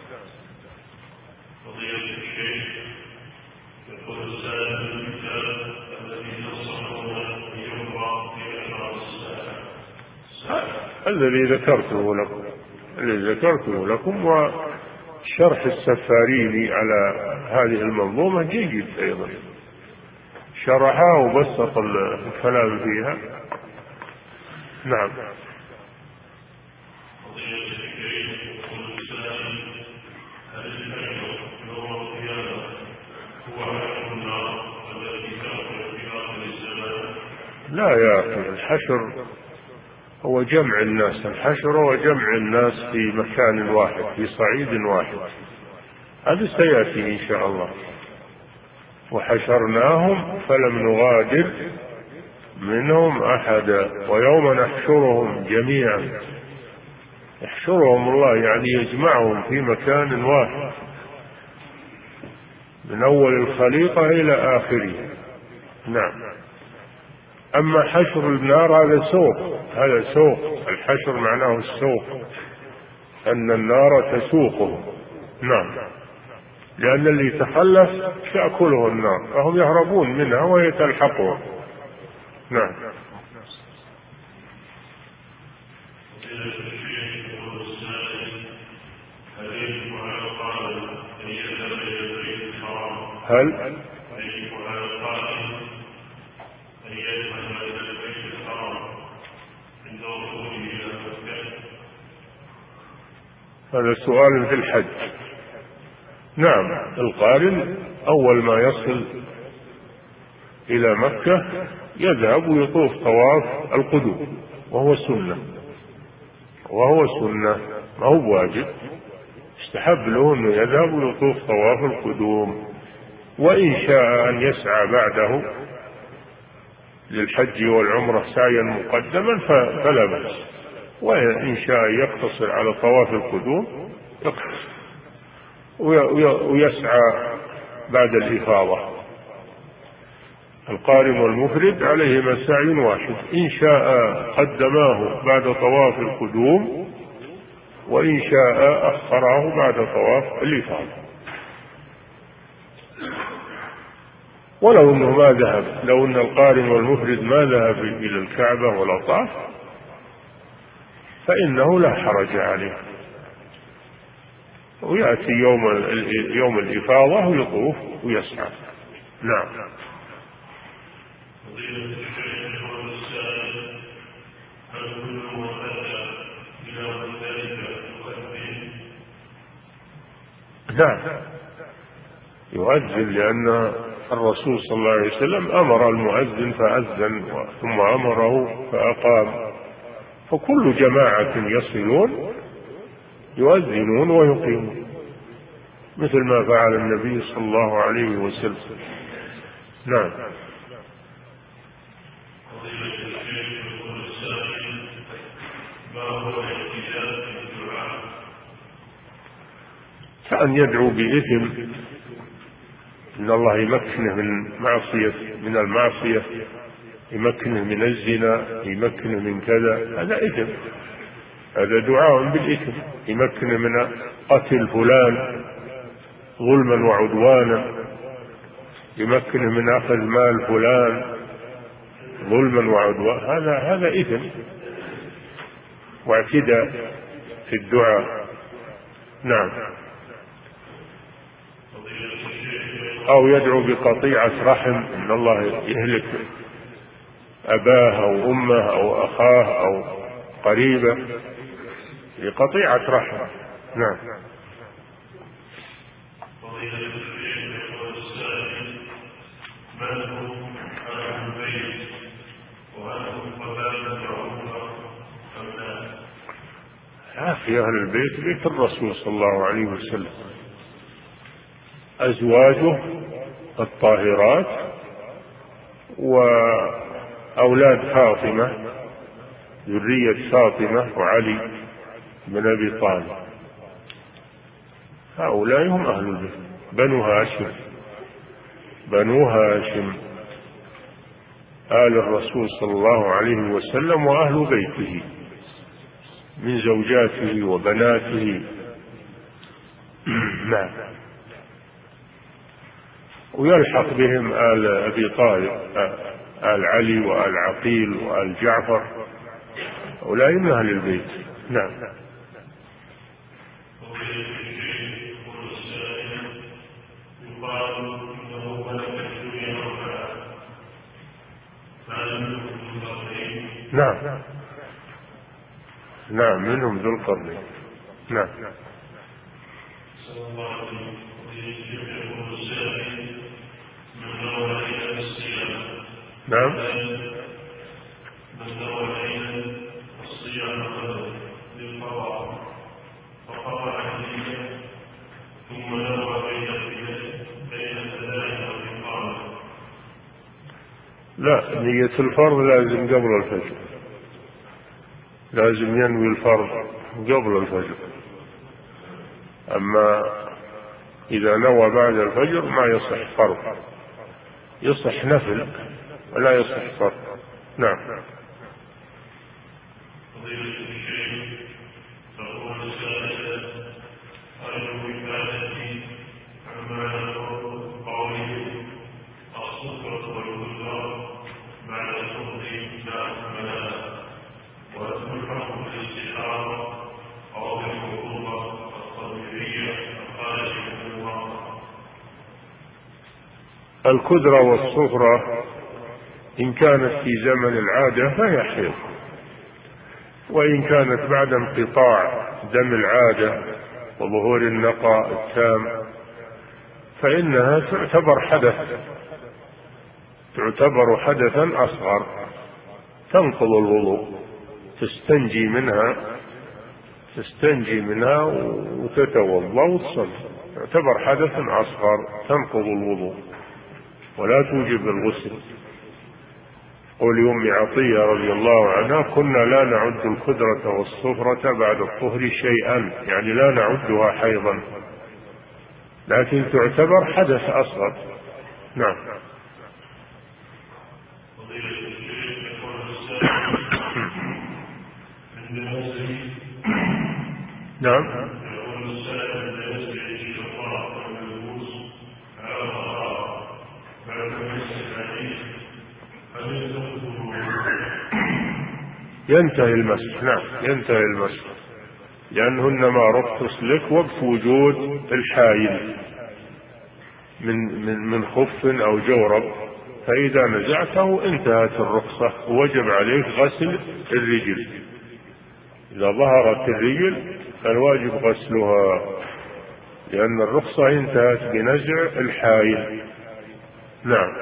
الذي ذكرته لكم الذي ذكرته لكم وشرح السفاريني على هذه المنظومة جيد أيضا، شرحها وبسط الكلام فيها. نعم. لا يا أخي، الحشر هو جمع الناس، الحشر هو جمع الناس في مكان واحد في صعيد واحد، هذا سيأتي إن شاء الله. وحشرناهم فلم نغادر منهم أحدا ويوم نحشرهم جميعا. يحشرهم الله يعني يجمعهم في مكان واحد من أول الخليقة إلى آخره. نعم. أما حشر النار هذا سوق، هذا سوق، الحشر معناه السوق، أن النار تسوقه. نعم. لأن اللي تخلف تأكله النار فهم يهربون منها وهي تلحقهم. نعم. هل هذا سؤال في الحج؟ نعم. القارن أول ما يصل إلى مكة يذهب ويطوف طواف القدوم، وهو سنة وهو سنة ما هو واجب، استحب له أنه يذهب ويطوف طواف القدوم، وإن شاء أن يسعى بعده للحج والعمرة سعيا مقدما فلا بأس، وإن شاء يقتصر على طواف القدوم يقتصر ويسعى بعد الإفاضة. القارن والمفرد عليهما سعي واحد، إن شاء قدماه بعد طواف القدوم، وإن شاء أخره بعد طواف الإفاضة. ولو أنه ما ذهب، لو أن القارن والمفرد ما ذهب إلى الكعبة ولا طاف فإنه لا حرج عليه، ويأتي يوم يوم الإفاضة ويطوف ويسعى. نعم. نعم. يؤذن، لأن الرسول صلى الله عليه وسلم أمر المؤذن فأذن، ثم أمره فأقام، فكل جماعة يصلون يؤذنون ويقيمون، مثل ما فعل النبي صلى الله عليه وسلم. نعم. كأن يدعو بإثم، إن الله يمكنه من معصية من المعصية، يمكنه من الزنا، يمكنه من كذا، هذا إثم، هذا دعاء بالإثم. يمكنه من قتل فلان ظلما وعدوانا، يمكنه من أخذ مال فلان ظلما وعدوانا، هذا هذا إثم واعتداء في الدعاء. نعم. أو يدعو بقطيعة رحم، إن الله يهلك أباه أو أمه أو أخاه أو قريبه بقطيعة رحم. نعم. في أهل البيت بيت الرسول صلى الله عليه وسلم، أزواجه الطاهرات وأولاد فاطمة، ذرية فاطمة وعلي بن أبي طالب، هؤلاء هم أهل البيت، بنو هاشم، بنو هاشم آل الرسول صلى الله عليه وسلم وأهل بيته من زوجاته وبناته. نعم. ويلحق بهم آل أبي طالب، آل علي وآل عقيل وآل جعفر، هؤلاء من أهل البيت. نعم. نعم. نعم، منهم ذو القرنين. نعم. نعم. لا، نية الفرض لازم قبل الفجر، لازم ينوي الفرض قبل الفجر، أما إذا نوى بعد الفجر ما يصح فرض، يصح نفل ولا يصح فرض. نعم. الكدرة والصفرة إن كانت في زمن العادة فهي حيض، وإن كانت بعد انقطاع دم العادة وظهور النقاء التام فإنها تعتبر حدث، تعتبر حدثا أصغر، تنقض الوضوء، تستنجي منها تستنجي منها وتتوضأ وتصلي، تعتبر حدثا أصغر تنقض الوضوء ولا توجب الغسل. قول أم عطية رضي الله عنها: كنا لا نعد الكدرة والصفرة بعد الطهر شيئا، يعني لا نعدها حيضا، لكن تعتبر حدث أصغر. نعم. نعم. ينتهي المسح. نعم، ينتهي المسح، لأنهن ما رخص لك وقت وجود الحائل من من من خف أو جورب، فإذا نزعته انتهت الرخصة ووجب عليك غسل الرجل. إذا ظهرت الرجل فالواجب غسلها، لأن الرخصة انتهت بنزع الحائل. نعم.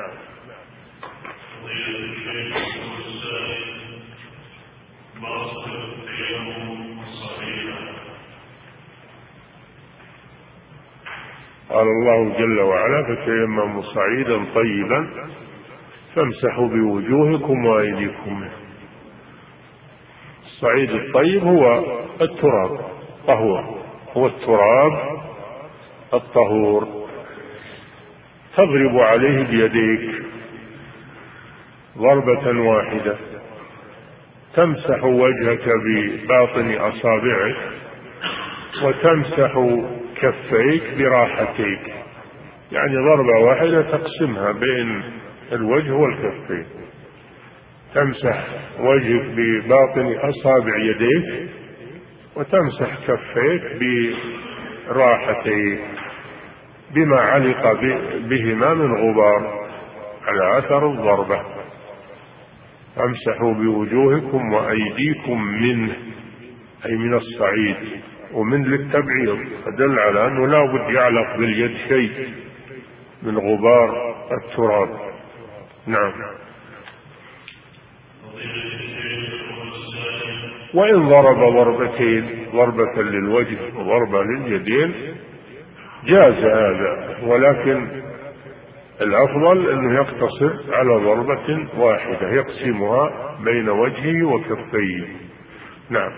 قال الله جل وعلا: فتيمموا صعيدا طيبا فامسحوا بوجوهكم وأيديكم منه. الصعيد الطيب هو التراب طهور، هو التراب الطهور. تضرب عليه بيديك ضربة واحدة، تمسح وجهك بباطن أصابعك، وتمسح كفيك براحتيك، يعني ضربة واحدة تقسمها بين الوجه والكفين. تمسح وجهك بباطن أصابع يديك، وتمسح كفيك براحتيك بما علق بهما من غبار على أثر الضربة. امسحوا بوجوهكم وأيديكم منه، أي من الصعيد، ومن للتبعيض، فدل على أنه لا بد يعلق باليد شيء من غبار التراب. نعم. وإن ضرب ضربتين، ضربة للوجه وضربة لليدين، جاز هذا، ولكن الأفضل أنه يقتصر على ضربة واحدة يقسمها بين وجهه وكفيه. نعم.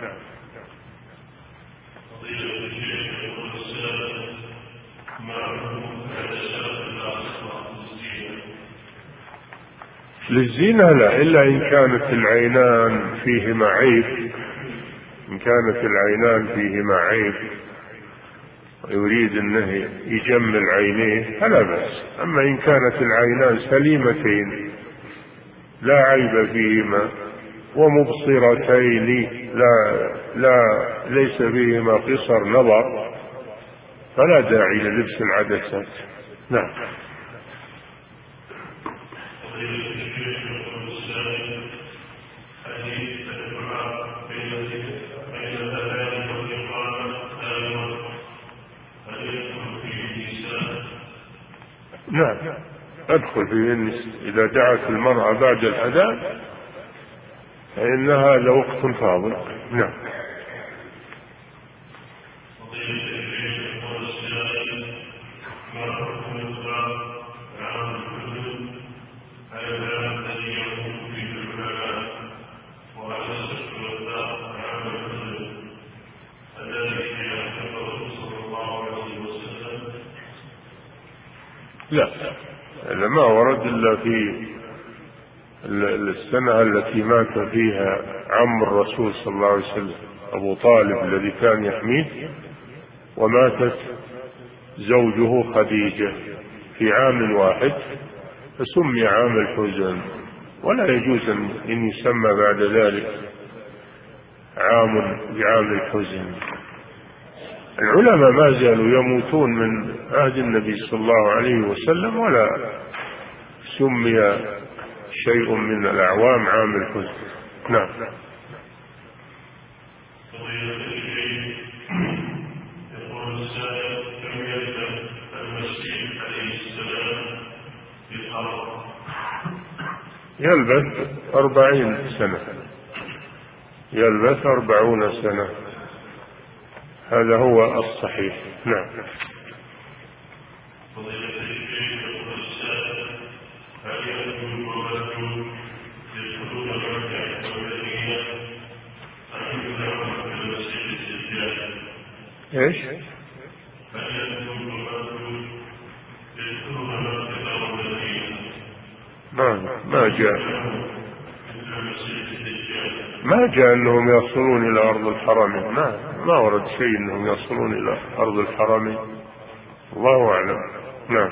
للزينة لا، إلا إن كانت العينان فيهما عيب، إن كانت العينان فيهما عيب ويريد أنه يجمل عينيه فلا بأس. أما إن كانت العينان سليمتين لا عيب فيهما ومبصرتين لا لا ليس فيهما قصر نظر فلا داعي للبس العدسات. نعم. نعم، أدخل فيه النساء. إذا دعت المرأة بعد الأذان فإن هذا وقت فاضل. نعم. لا، هذا ما ورد إلا في السنة التي مات فيها عم الرسول صلى الله عليه وسلم أبو طالب الذي كان يحميه، وماتت زوجه خديجة في عام واحد، فسمي عام الحزن، ولا يجوز أن يسمى بعد ذلك عام بعام الحزن. العلماء ما زالوا يموتون من عهد النبي صلى الله عليه وسلم ولا سمي شيء من الأعوام عام الحزن. نعم. يلبث أربعين سنة، يلبث أربعون سنة، هذا هو الصحيح. نعم. ايش؟ ما ما جاء ما جاء انهم يصلون الى ارض الحرمين، ما ما ورد شيء انهم يصلون الى ارض الحرمين، الله اعلم. نعم.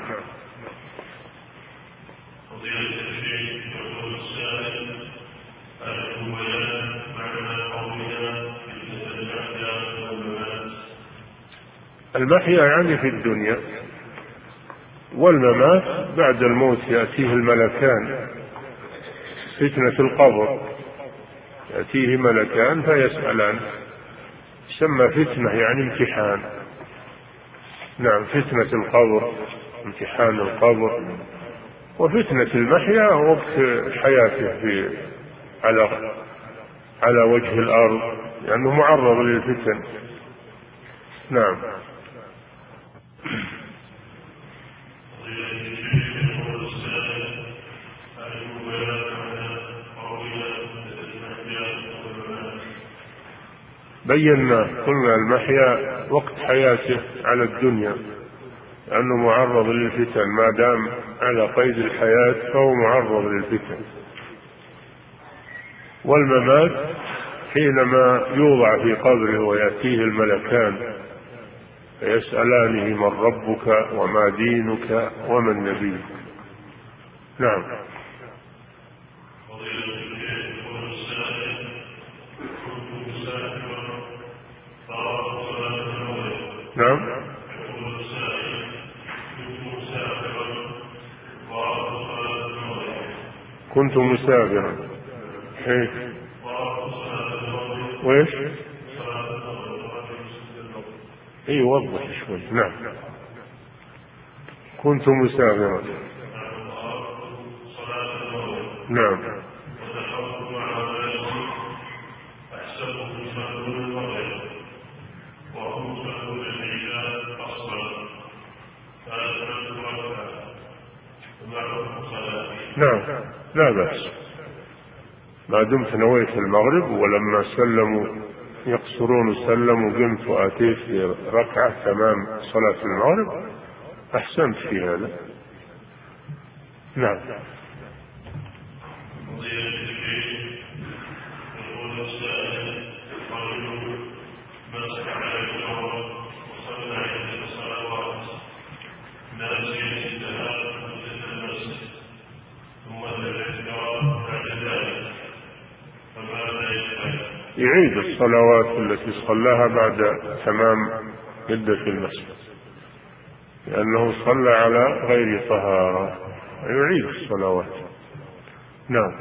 المحيا يعني في الدنيا، والممات بعد الموت يأتيه الملكان، فتنة القبر، يأتيه ملكان فيسألان، سمى فتنة يعني امتحان. نعم، فتنة القبر، امتحان القبر، وفتنة المحيا وقت حياته في على على وجه الأرض، لأنه يعني معرض للفتن. نعم. بينا قلنا المحيا وقت حياته على الدنيا، لأنه معرض للفتن، ما دام على قيد الحياة فهو معرض للفتن. والممات حينما يوضع في قبره ويأتيه الملكان فيسألانه من ربك وما دينك ومن نبيك. نعم. نعم. كنت مسافرا. ايه ويش؟ ايه وضح شوي. نعم. كنت مسافرا. نعم. نعم لا بأس، ما دمت نويت المغرب ولما سلموا يقصرون سلموا قمت وآتيت في ركعة تمام صلاة المغرب أحسنت في هذا. نعم. يعيد الصلوات التي صلاها بعد تمام مدة المسجد، لأنه صلى على غير طهارة، يعيد الصلوات. نعم.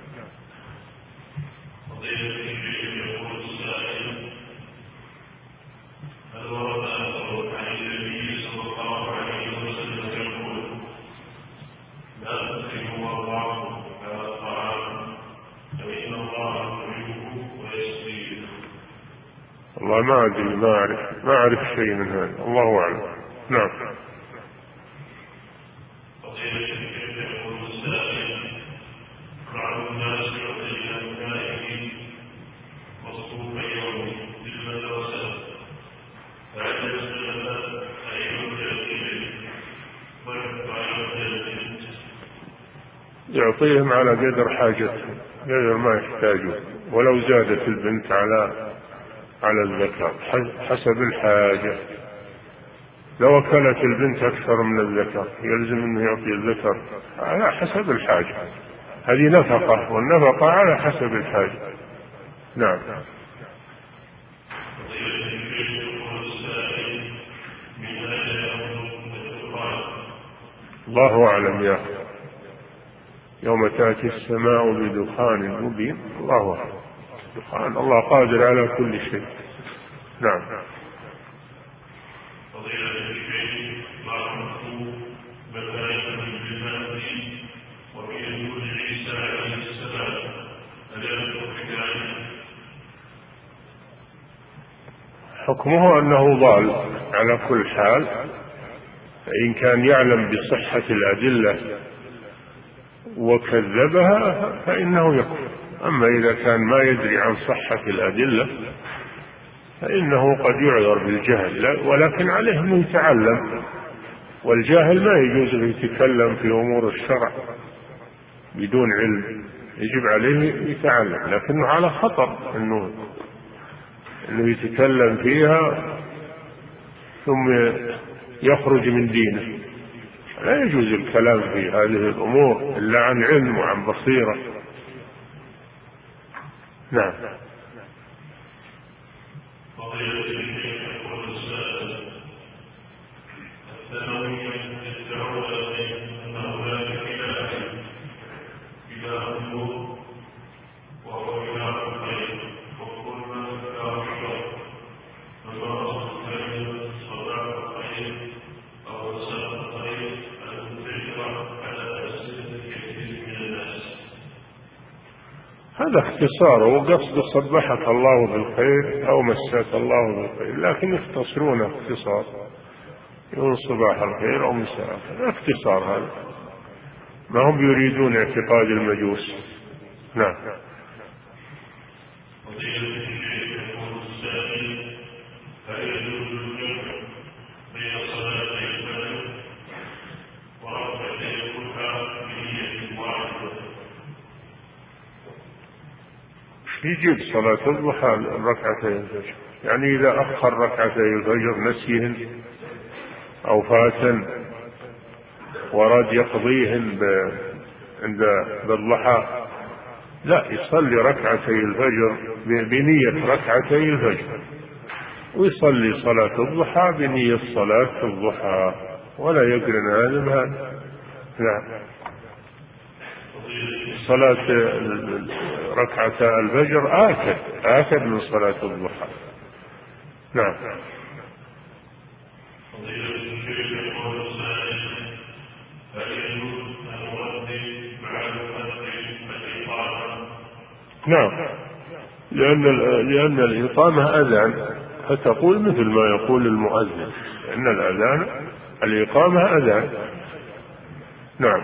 والله ما أدري، ما أعرف ما أعرف شيء من هذا، الله أعلم. نعم. يعطيهم على قدر حاجتهم، قدر ما يحتاجون، ولو زادت البنت على على الذكر حسب الحاجة. لو أكلت البنت أكثر من الذكر يلزم أنه يعطي الذكر على حسب الحاجة، هذه نفقة، والنفقة على حسب الحاجة. نعم. الله أعلم يا أخي، يوم تأتي السماء بدخان مبين، الله أعلم. دخان، الله قادر على كل شيء. نعم. حكمه أنه ضال على كل حال، فإن كان يعلم بصحة الأدلة وكذبها فإنه يكفر، أما إذا كان ما يدري عن صحة الأدلة فإنه قد يعذر بالجهل، ولكن عليه أنه يتعلم، والجاهل ما يجوز له يتكلم في أمور الشرع بدون علم، يجب عليه يتعلم، لكنه على خطر أنه أنه يتكلم فيها ثم يخرج من دينه. لا يجوز الكلام في هذه الأمور إلا عن علم وعن بصيرة. نعم. هذا اختصار، وقصد صبحك الله بالخير أو مساك الله بالخير، لكن يختصرون اختصار، يقول صباح الخير أو مساء الخير، اختصار هذا، ما هم يريدون اعتقاد المجوس. نعم. يجيب صلاة الضحى ركعتين الفجر، يعني إذا أخر ركعتي الفجر نسيهن أو فاتن وراد يقضيهن عند بالضحى، لا، يصلي ركعتي الفجر بنية ركعتي الفجر، ويصلي صلاة الضحى بنية صلاة الضحى، ولا يقرن هذا بهذا. لا، صلاة ركعتا الفجر آكد آكد من صلاة الضحى. نعم. نعم، لأن لأن الإقامة أذان، فتقول مثل ما يقول المؤذن، لأن الأذان الإقامة أذان. نعم.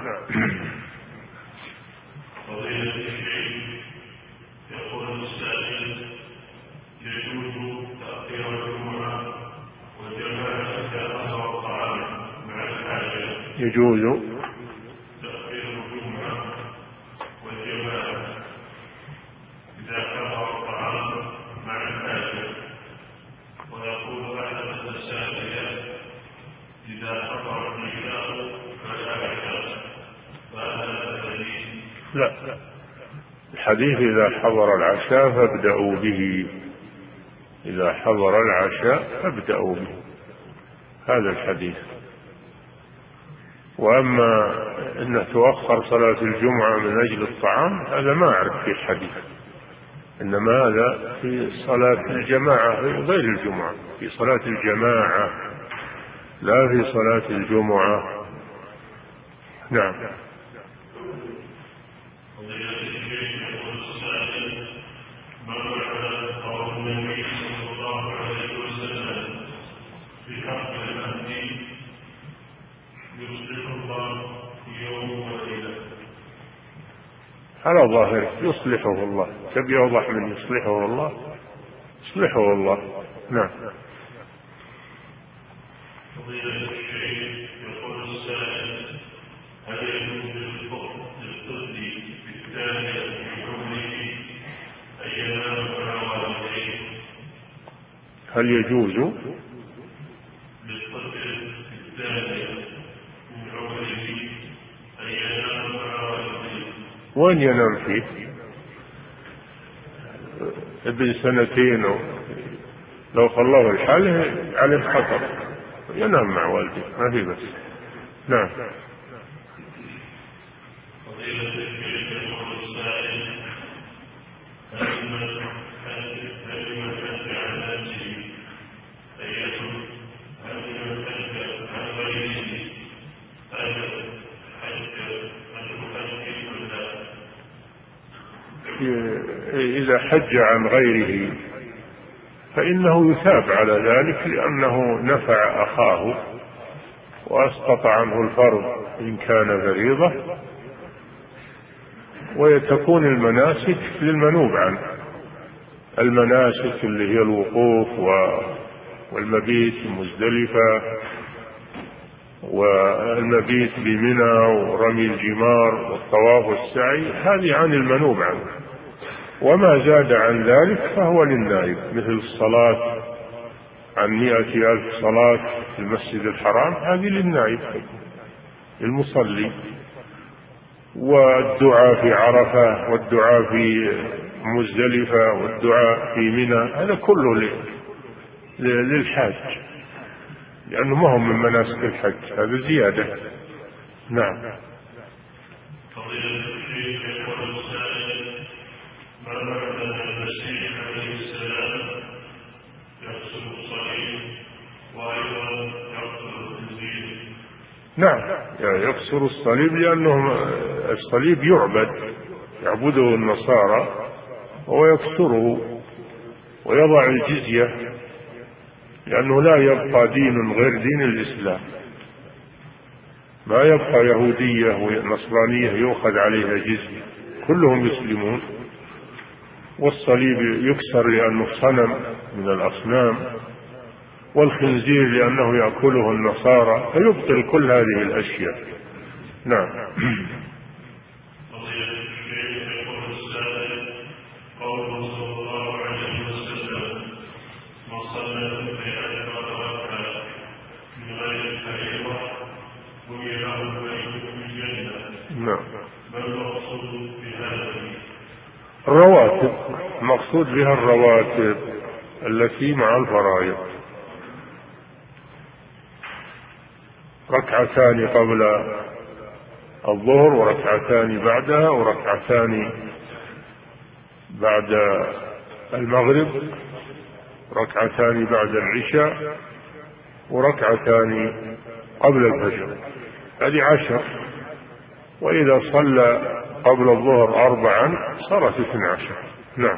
يجوز تأخير الجمعة والجماعة إذا حضر الطعام مع الحاجة، ويقول أحد المسائل إذا حضر العشاء فلا عشاء، فهذا الحديث لا، الحديث إذا حضر العشاء فابدأوا به، إذا حضر العشاء فابدأوا به، هذا الحديث. وأما أن تؤخر صلاة الجمعة من أجل الطعام هذا ما أعرف في الحديث، إنما هذا في صلاة الجماعة غير الجمعة، في صلاة الجماعة لا في صلاة الجمعة. نعم. على ظاهره يصلحه الله، تبي أوضح من يصلحه الله؟ يصلحه الله. نعم. يقول السائل: هل يجوز للطفل بالتالي في عمره أن ينام مع والديه؟ هل يجوز للطفل بالتالي من عمره أن ينام مع والديه؟ وين ينام فيه؟ ابن سنتين لو خلوه الحاله عليه خطر، ينام مع والده ما في بس. نعم. فضيلة الشيخ يقول السائل: هل من حج عن نفسه فيجوز، هل من حج عن غيره فيجوز حج المحج ولا؟ إذا حج عن غيره فإنه يثاب على ذلك، لأنه نفع أخاه وأسقط عنه الفرض إن كان فريضة، وتكون المناسك للمنوب عنه، المناسك اللي هي الوقوف والمبيت في مزدلفة والمبيت بمنى ورمي الجمار والطواف والسعي، هذه عن المنوب عنه، وما زاد عن ذلك فهو للنائب، مثل الصلاة عن مئة ألف صلاة في المسجد الحرام، هذه للنائب المصلي، والدعاء في عرفة والدعاء في مزدلفة والدعاء في منى، هذا كله للحاج، لأنه ما هو من مناسك الحج، هذا زيادة. نعم. ما معنى المسيح عليه السلام يقصر الصليب وأيضا يقصر التنزيل؟ نعم، يقصر الصليب لأنه الصليب يعبد، يعبده النصارى، هو يكسره ويضع الجزية، لأنه لا يبقى دين غير دين الإسلام، ما يبقى يهودية ونصرانية يؤخذ عليها جزية، كلهم يسلمون. والصليب يكسر لأنه صنم من الأصنام، والخنزير لأنه يأكله النصارى، فيبطل كل هذه الأشياء. نعم. الرواتب المقصود بها الرواتب التي مع الفرائض، ركعتان قبل الظهر وركعتان بعدها وركعتان بعد المغرب، ركعتان بعد العشاء، وركعتان قبل الفجر، هذه عشر. وإذا صلى قبل الظهر أربعا صارت اثنى عشر. نعم.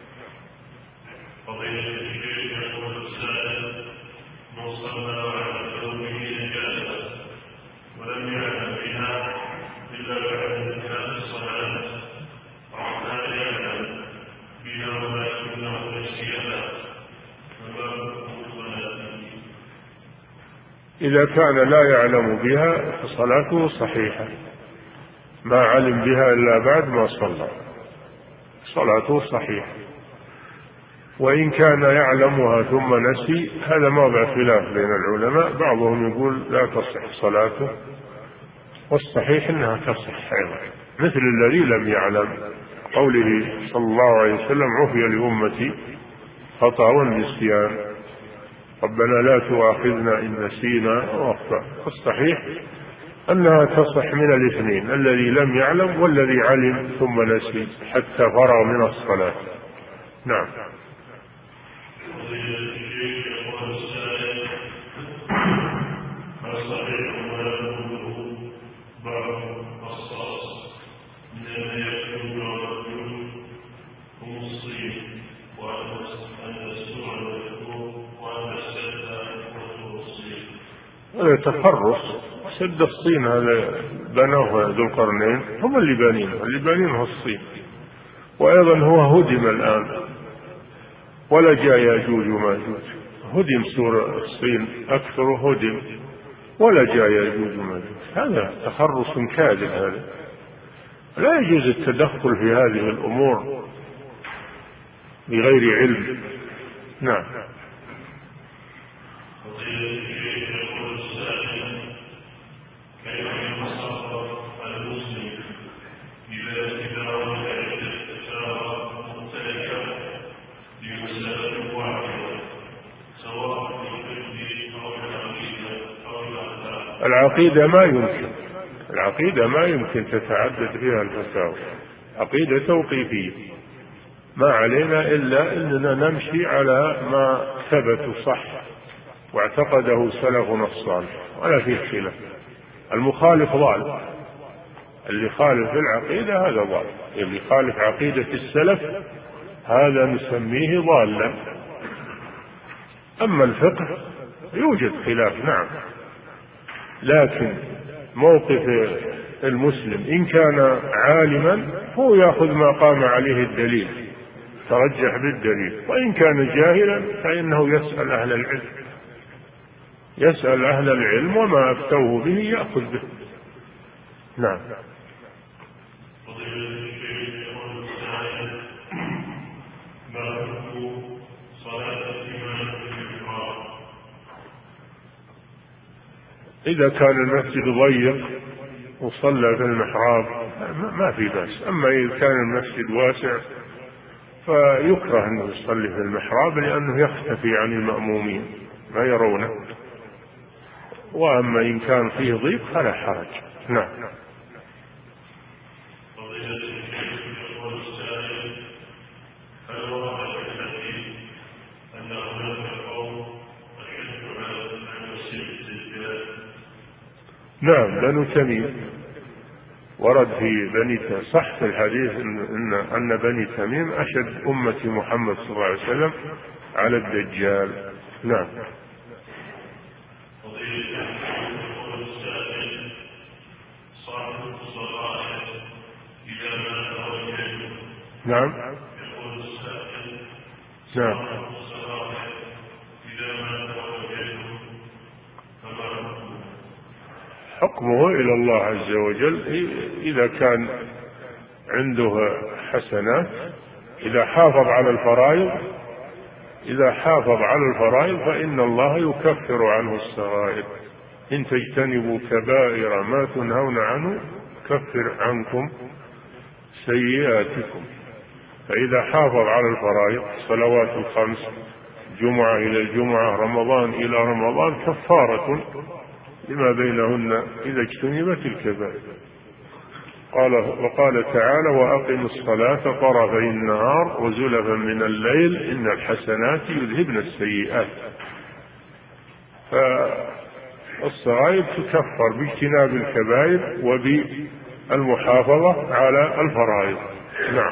إذا كان لا يعلم بها فصلاته صحيحة، ما علم بها إلا بعد ما صلى صلاته صحيحة. وإن كان يعلمها ثم نسي هذا موضع خلاف بين العلماء، بعضهم يقول لا تصح صلاته، والصحيح أنها تصح أيضا، مثل الذي لم يعلم، قوله صلى الله عليه وسلم عفي لأمتي خطأ والنسيان، ربنا لا تؤاخذنا إن نسينا أو أخطأ. الصحيح أنها تصح من الاثنين، الذي لم يعلم والذي علم ثم نسي حتى فرغ من الصلاة. نعم. هذا تخرص، سد الصين هذا بنوه ذو القرنين، هم اللي بانينه، اللي بانينه الصين، وأيضا هو هدم الآن ولا جاء ياجوج وماجوج، هدم سور الصين أكثر هدم ولا جاء ياجوج وماجوج. هذا تخرص كاذب، هذا لا يجوز التدخل في هذه الأمور بغير علم. نعم. العقيدة ما يمكن العقيدة ما يمكن تتعدد فيها الفتاوى، عقيدة توقيفية، ما علينا إلا أننا نمشي على ما ثبت صح واعتقده سلفنا الصالح ولا فيه خلاف. المخالف ضال، اللي خالف العقيدة هذا ضال، اللي خالف عقيدة السلف هذا نسميه ضالا. أما الفقه يوجد خلاف نعم، لكن موقف المسلم إن كان عالما هو يأخذ ما قام عليه الدليل، ترجح بالدليل، وإن كان جاهلا فإنه يسأل أهل العلم، يسأل أهل العلم وما أفتوه به يأخذ به. نعم. إذا كان المسجد ضيق وصلى في المحراب ما في بأس، أما إذا كان المسجد واسع فيكره أنه يصلي في المحراب لأنه يختفي عن المأمومين ما يرونه، وأما إن كان فيه ضيق فلا حرج. نعم. نعم بنو تميم ورد في بني صح في الحديث إن, أن بني تميم أشد أمة محمد صلى الله عليه وسلم على الدجال. نعم. نعم. نعم. حكمه إلى الله عز وجل. إذا كان عنده حسنات، إذا حافظ على الفرائض إذا حافظ على الفرائض فإن الله يكفر عنه الصغائر. إن تجتنبوا كبائر ما تنهون عنه كفر عنكم سيئاتكم. فإذا حافظ على الفرائض صلوات الخمس، جمعة إلى الجمعة، رمضان إلى رمضان، كفارة لما بينهن إذا اجتنبت الكبائر. قال وقال تعالى: وأقم الصلاة طرفي النهار وزلفا من الليل إن الحسنات يذهبن السيئات. فالصغائر تكفر باجتناب الكبائر وبالمحافظة على الفرائض. نعم.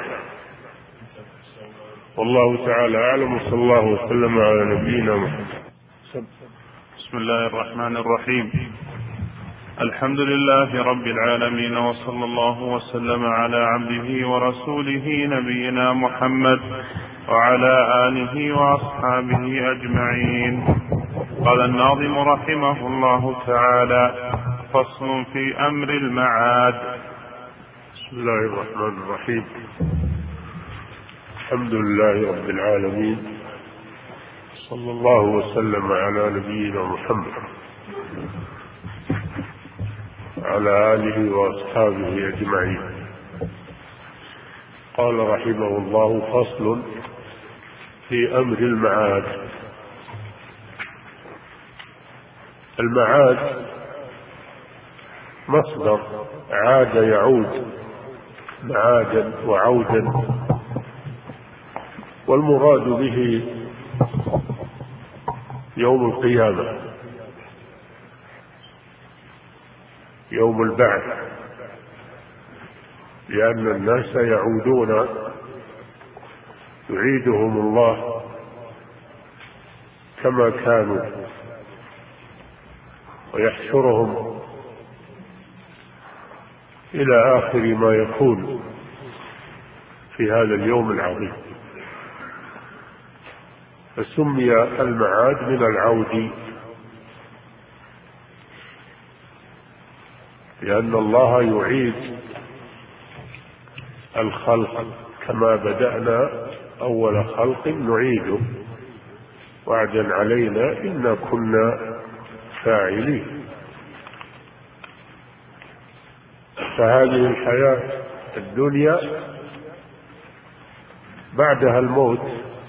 والله تعالى أعلم، وصلى الله وسلم على نبينا محمد. بسم الله الرحمن الرحيم. الحمد لله رب العالمين، وصلى الله وسلم على عبده ورسوله نبينا محمد وعلى آله وأصحابه أجمعين. قال الناظم رحمه الله تعالى: فصل في أمر المعاد. بسم الله الرحمن الرحيم. الحمد لله رب العالمين، صلى الله وسلم على نبينا محمد وعلى آله وأصحابه أجمعين. قال رحمه الله: فصل في أمر المعاد. المعاد مصدر عاد يعود، معادا وعودا، والمراد به يوم القيامة، يوم البعث، لأن الناس يعودون، يعيدهم الله كما كانوا ويحشرهم إلى آخر ما يكون في هذا اليوم العظيم. فسمي المعاد من العود، لأن الله يعيد الخلق كما بدأنا أول خلق نعيده وعدا علينا إنا كنا فاعلين. فهذه الحياة الدنيا بعدها الموت،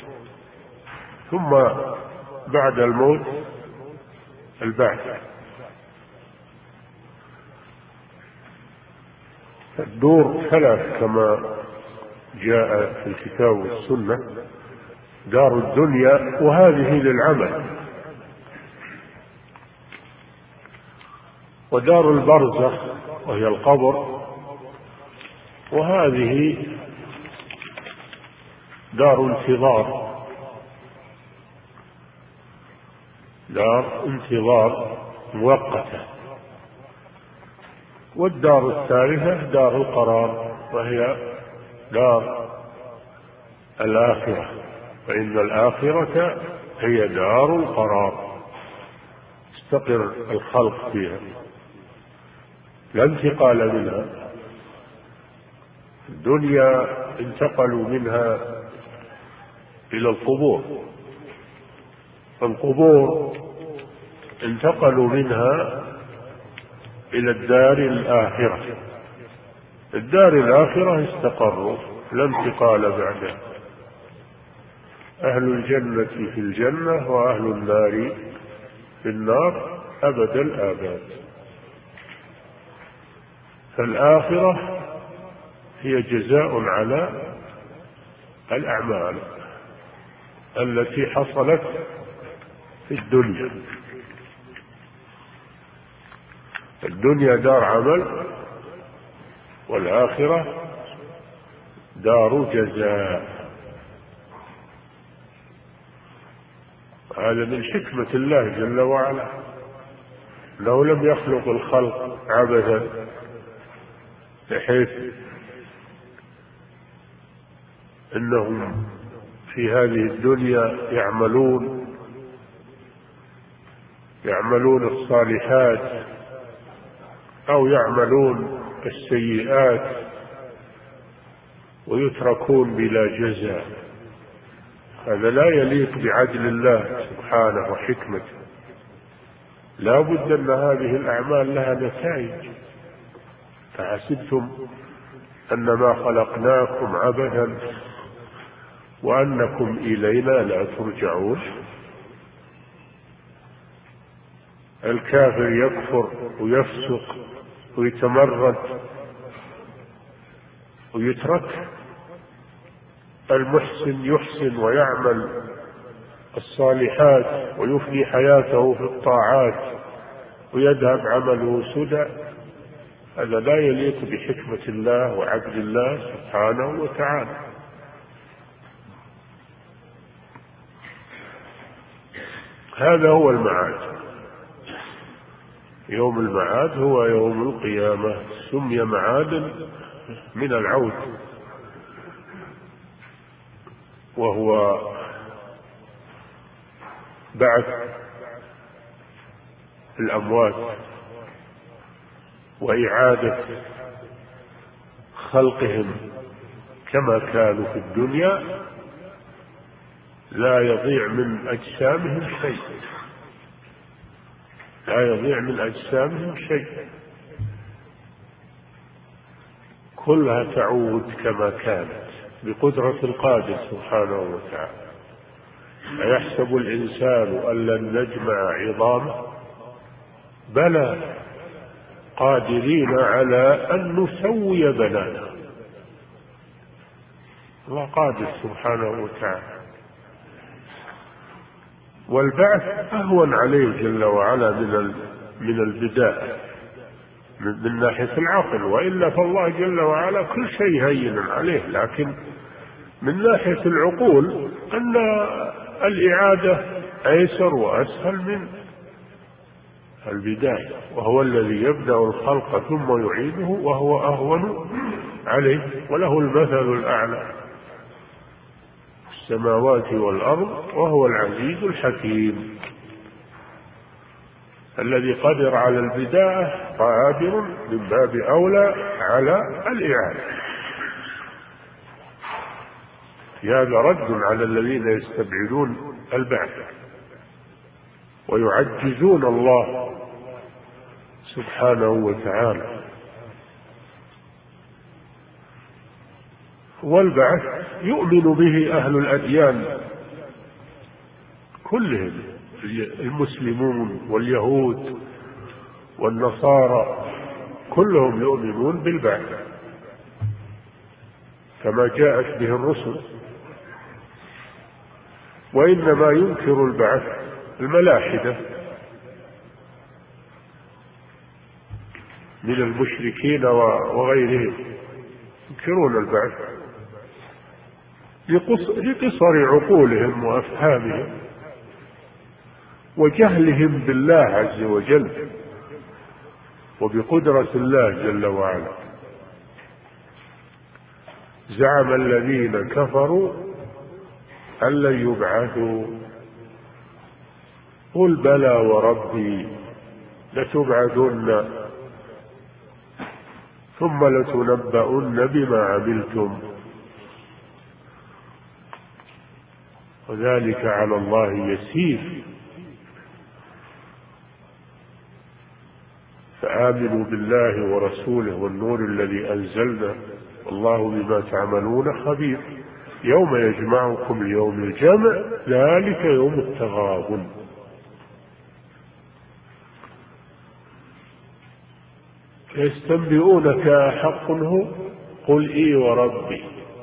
ثم بعد الموت البعث. الدور ثلاث كما جاء في الكتاب والسنة: دار الدنيا، وهذه للعمل، ودار البرزخ وهي القبر، وهذه دار انتظار، دار انتظار مؤقتة. والدار الثالثة دار القرار، وهي دار الآخرة، فإن الآخرة هي دار القرار استقر الخلق فيها، لا انتقال منها. الدنيا انتقلوا منها إلى القبور، القبور انتقلوا منها إلى الدار الآخرة، الدار الآخرة استقروا، لا انتقال بعدها. أهل الجنة في الجنة وأهل النار في النار أبد الآباد. فالآخرة هي جزاء على الأعمال التي حصلت في الدنيا. الدنيا دار عمل والآخرة دار جزاء. هذا من حكمة الله جل وعلا، لو لم يخلق الخلق عبثا بحيث انهم في هذه الدنيا يعملون يعملون الصالحات او يعملون السيئات ويتركون بلا جزاء، هذا لا يليق بعدل الله سبحانه وحكمته. لا بد أن هذه الأعمال لها نتائج. فحسبتم أنما خلقناكم عبثا وأنكم إلينا لا ترجعون. الكافر يكفر ويفسق ويتمرد ويترك، المحسن يحسن ويعمل الصالحات ويفني حياته في الطاعات ويذهب عمله سدى. هذا لا يليق بحكمة الله وعدل الله سبحانه وتعالى. هذا هو المعاد. يوم المعاد هو يوم القيامة، سمي معادا من العود، وهو بعث الأموات وإعادة خلقهم كما كانوا في الدنيا، لا يضيع من أجسامهم شيء، لا يضيع من أجسامهم شيء، كلها تعود كما كانت بقدرة القادر سبحانه وتعالى. أيحسب الإنسان أن لن نجمع عظامه؟ بلى قادرين على أن نسوي بنانه. الله قادر سبحانه وتعالى. والبعث أهون عليه جل وعلا من من البداءة من ناحية العقل، وإلا فالله جل وعلا كل شيء هين عليه، لكن من ناحية العقول أن الإعادة أيسر وأسهل من البداية، وهو الذي يبدأ الخلق ثم يعيده وهو أهون عليه، وله المثل الأعلى في السماوات والأرض وهو العزيز الحكيم. الذي قدر على البداية قادر من باب أولى على الإعادة. هذا رد على الذين يستبعدون البعث ويعجزون الله سبحانه وتعالى. والبعث يؤمن به أهل الأديان كلهم، المسلمون واليهود والنصارى كلهم يؤمنون بالبعث كما جاءت به الرسل. وإنما ينكر البعث الملاحدة من المشركين وغيرهم، ينكرون البعث لقصر عقولهم وأفهامهم وجهلهم بالله عز وجل وبقدرة الله جل وعلا. زعم الذين كفروا أن لن يبعثوا قل بلى وربي لتبعثن ثم لتنبؤن بما عملتم وذلك على الله يسير. فآمنوا بالله ورسوله والنور الذي أنزلنا والله بما تعملون خبير. يوم يجمعكم ليوم الجمع ذلك يوم التغابن. يستنبئونك أحق هو قل إي وربي.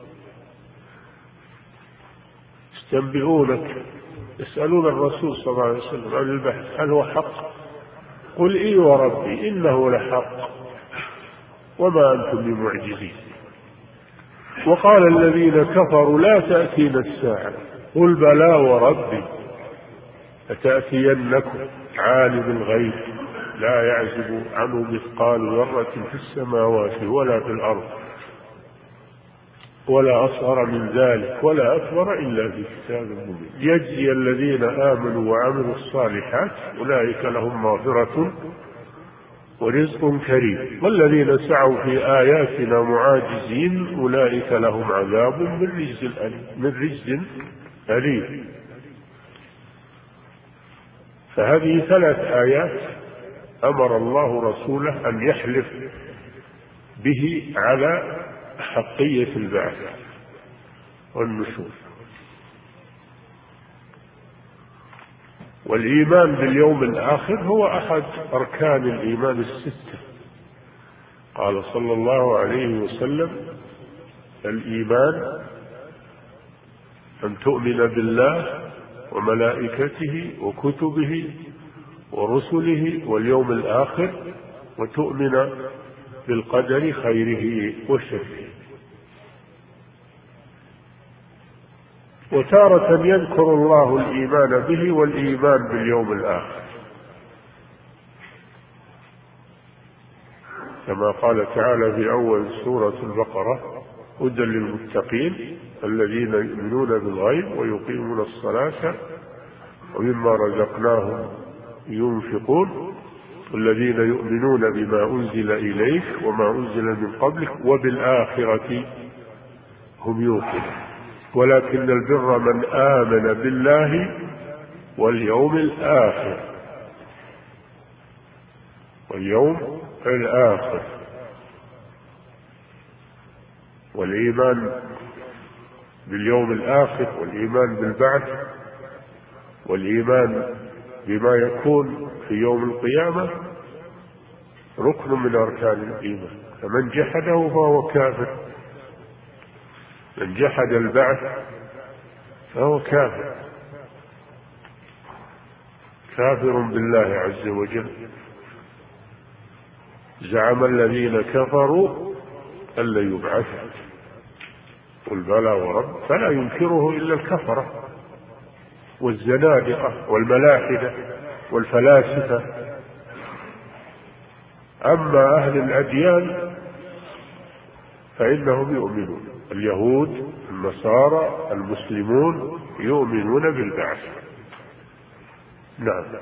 يستنبئونك يسألون الرسول صلى الله عليه وسلم عن البحث هل هو حق؟ قل إي وربي إنه لحق وما أنتم بمعجزين. وقال الذين كفروا لا تأتينا الساعة قل بلى وربي لتأتينكم عالم الغيب لا يعزب عنه مثقال ذرة في السماوات ولا في الأرض ولا أصغر من ذلك ولا أكبر إلا في كتاب مبين يجزي الذين آمنوا وعملوا الصالحات أولئك لهم مغفرة ورزق كريم والذين سعوا في آياتنا معاجزين أولئك لهم عذاب من رجز أليم من رجز أليم. فهذه ثلاث آيات أمر الله رسوله أن يحلف به على حقية البعث والنشور. والإيمان باليوم الآخر هو أحد أركان الإيمان الستة. قال صلى الله عليه وسلم الإيمان أن تؤمن بالله وملائكته وكتبه ورسله واليوم الآخر وتؤمن بالقدر خيره وشره. وتارة يذكر الله الإيمان به والإيمان باليوم الآخر كما قال تعالى في أول سورة البقرة هدى للمتقين الذين يؤمنون بالغيب ويقيمون الصلاة ومما رزقناهم ينفقون الذين يؤمنون بما أنزل إليك وما أنزل من قبلك وبالآخرة هم يوقنون ولكن البر من آمن بالله واليوم الآخر واليوم الآخر. والإيمان باليوم الآخر والإيمان بالبعث والإيمان بما يكون في يوم القيامة ركن من أركان الإيمان. فمن جحده فهو كافر. من جحد البعث فهو كافر كافر بالله عز وجل. زعم الذين كفروا أن لا يبعثوا قل بلى ورب فلا ينكره إلا الكفرة والزنادقة والملاحدة والفلاسفة. أما أهل الأديان فإنهم يؤمنون اليهود النصارى المسلمون يؤمنون بالبعث. نعم.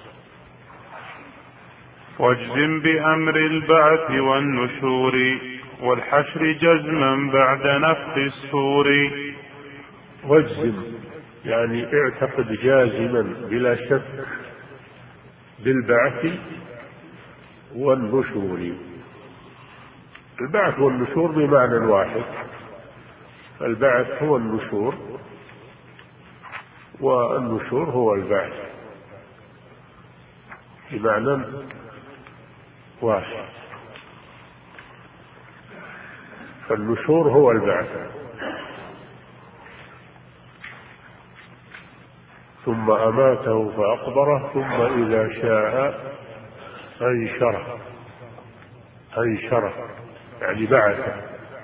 واجزم بأمر البعث والنشور والحشر جزما بعد نفخ الصور. واجزم يعني اعتقد جازما بلا شك بالبعث والنشور. البعث والنشور بمعنى واحد. البعث هو النشور والنشور هو البعث بمعنى واحد. فالنشور هو البعث ثم أماته فأقبره ثم إذا شاء أنشره أنشره يعني بعثه.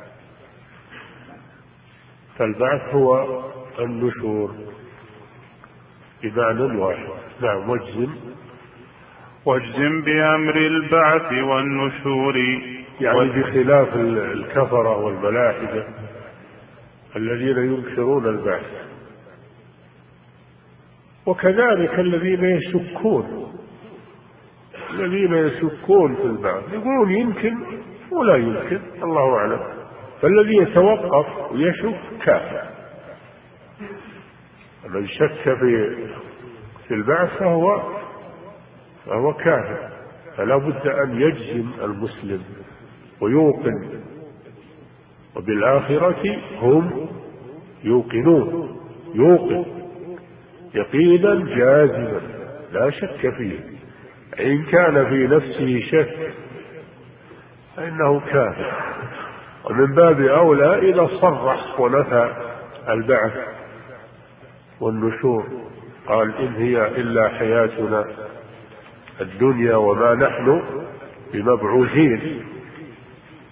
فالبعث هو النشور بمعنى واحد. نعم. واجزم واجزم بأمر البعث والنشور يعني بخلاف الكفرة والملاحدة الذين ينكرون البعث وكذلك الذين يشكون الذين يشكون في البعث يقولون يمكن ولا يمكن الله أعلم. فالذي يتوقف ويشك كافر. من شك في في البعث فهو فهو كافر. فلا بد أن يجزم المسلم ويوقن وبالآخرة هم يوقنون يوقن يقينا جازما لا شك فيه. إن كان في نفسه شك فإنه كافر. ومن باب أولى إذا صرح ونفى البعث والنشور قال إن هي إلا حياتنا الدنيا وما نحن بمبعوثين.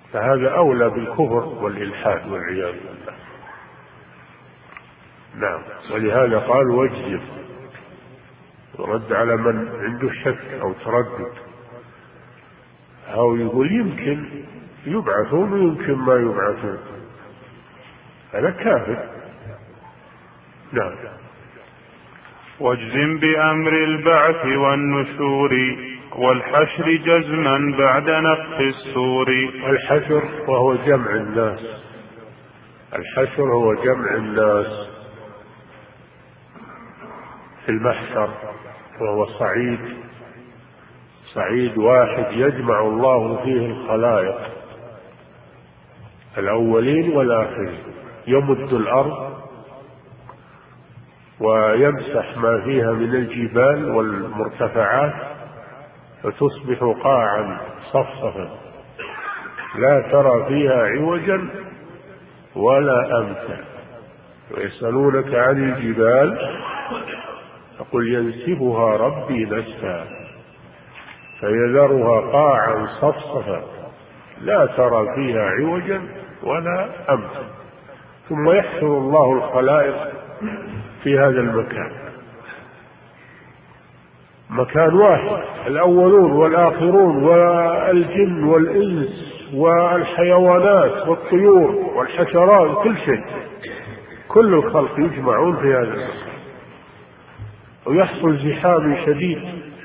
فهذا أولى بالكفر والإلحاد والعياذ بالله. نعم. ولهذا قال واجزم، ورد على من عنده شك أو تردد أو يقول يمكن يبعثون ويمكن ما يبعثون، هذا كافر. نعم. واجزم بأمر البعث والنشور والحشر جزما بعد نفخ الصور. الحشر وهو جمع الناس، الحشر هو جمع الناس في المحشر، وهو صعيد صعيد واحد يجمع الله فيه الخلائق الأولين والآخرين، يمد الأرض ويمسح ما فيها من الجبال والمرتفعات فتصبح قاعا صفصفا لا ترى فيها عوجا ولا أمتا. ويسألونك عن الجبال فقل ينسفها ربي نسفا فيذرها قاعا صفصفا لا ترى فيها عوجا ولا أمتا. ثم يحشر الله الخلائق في هذا المكان، مكان واحد، الأولون والآخرون والجن والإنس والحيوانات والطيور والحشرات، كل شيء، كل الخلق يجمعون في هذا المكان، ويحصل زحام شديد،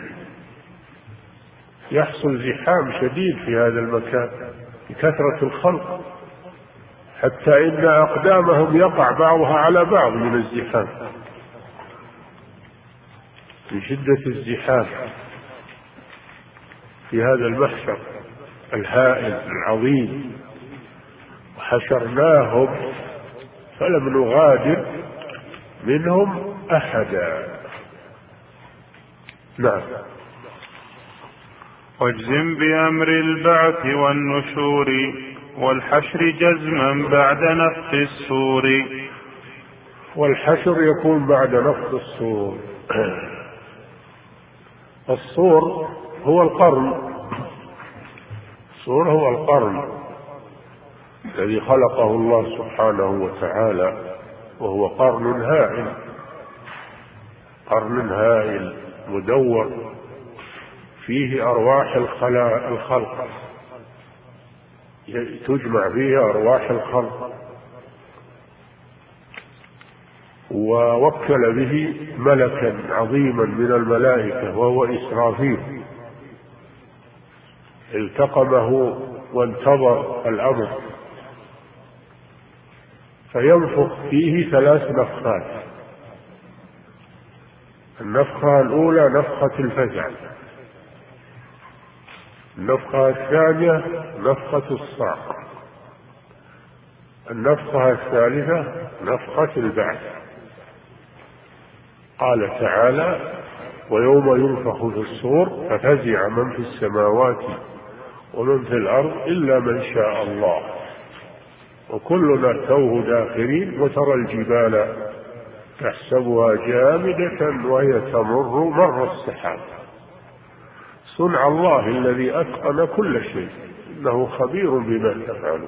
يحصل زحام شديد في هذا المكان بكثرة الخلق، حتى إن أقدامهم يقع بعضها على بعض من الزحام، من شدة الزحام في هذا المحشر الهائل العظيم. وحشرناهم فلم نغادر منهم أحدا. نعم. واجزم بأمر البعث والنشور والحشر جزما بعد نفخ الصور. والحشر يكون بعد نفخ الصور. الصور هو القرن، الصور هو القرن الذي خلقه الله سبحانه وتعالى، وهو قرن هائل، قرن هائل مدور فيه أرواح الخلق، تجمع فيه أرواح الخلق، ووكل به ملكا عظيما من الملائكة وهو إسرافيل، التقمه وانتظر الأمر فينفخ فيه ثلاث نفخات. النفخة الأولى نفخة الفزع، النفخة الثانية نفخة الصعق، النفخة الثالثة نفخة البعث. قال تعالى ويوم ينفخ في الصور ففزع من في السماوات ومن في الأرض إلا من شاء الله وكلنا أتوه داخرين وترى الجبال تحسبها جامدة وهي تمر مر السحاب صنع الله الذي أتقن كل شيء إنه خبير بما تفعلون.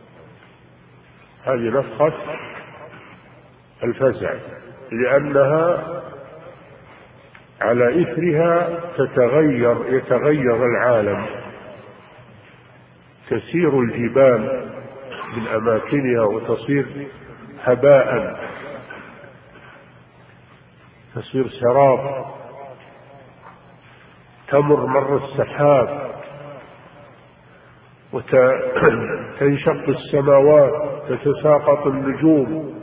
هذه نفخة الفزع لأنها على إثرها تتغير يتغير العالم، تسير الجبال من أماكنها وتصير هباء، تصير سراب، تمر مر السحاب، وتنشق السماوات، تتساقط النجوم.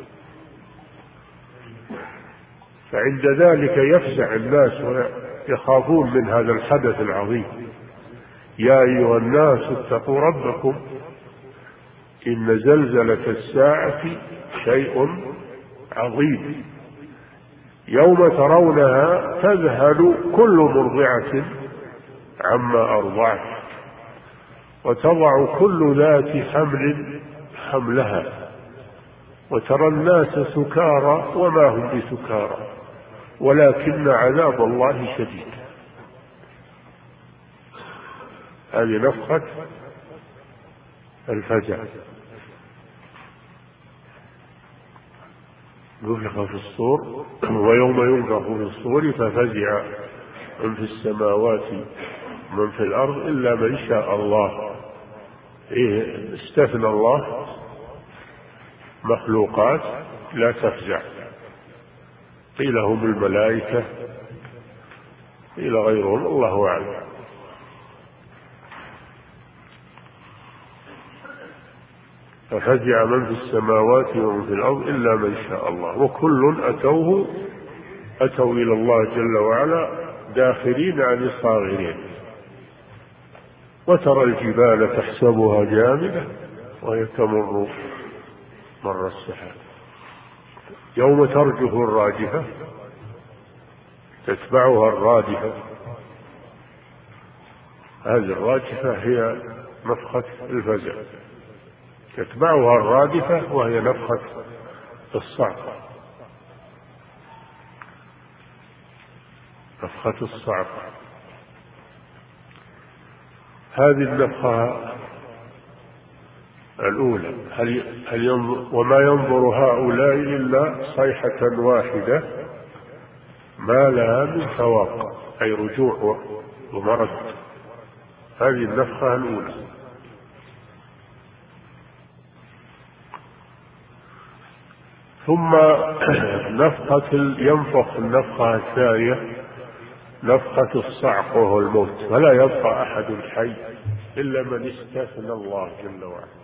فعند ذلك يفزع الناس ويخافون من هذا الحدث العظيم. يا أيها الناس اتقوا ربكم إن زلزلة الساعة شيء عظيم يوم ترونها تذهل كل مرضعة عما أرضعت وتضع كل ذات حمل حملها وترى الناس سكارى وما هم بسكارى ولكن عذاب الله شديد. هذه نفخة الفزع. نفخ في الصور ويوم ينفخ في الصور ففزع من في السماوات من في الأرض إلا من شاء الله. إيه استثنى الله مخلوقات لا تفزع، قيل هم الملائكة قيل غيرهم، الله أعلم. ففزع من في السماوات ومن في الأرض إلا من شاء الله، وكل أتوه أتوا إلى الله جل وعلا داخرين عن صاغرين. وترى الجبال تحسبها جامدة وهي تمر مر السحاب، يوم ترجف الراجفة تتبعها الرادفة. هذه الراجفة هي نفخة الفزع، تتبعها الرادفة وهي نفخة الصعقة، نفخة الصعقة. هذه النفخة الأولى. هل هل ينظر وما ينظر هؤلاء إلا صيحة واحدة ما لها من فواق، أي رجوع ومرد. هذه النفخة الأولى. ثم نفخة ينفخ النفخة الثانية نفخة الصعق وهو الموت، فلا يبقى أحد حي إلا من استثنى الله جل وعلا.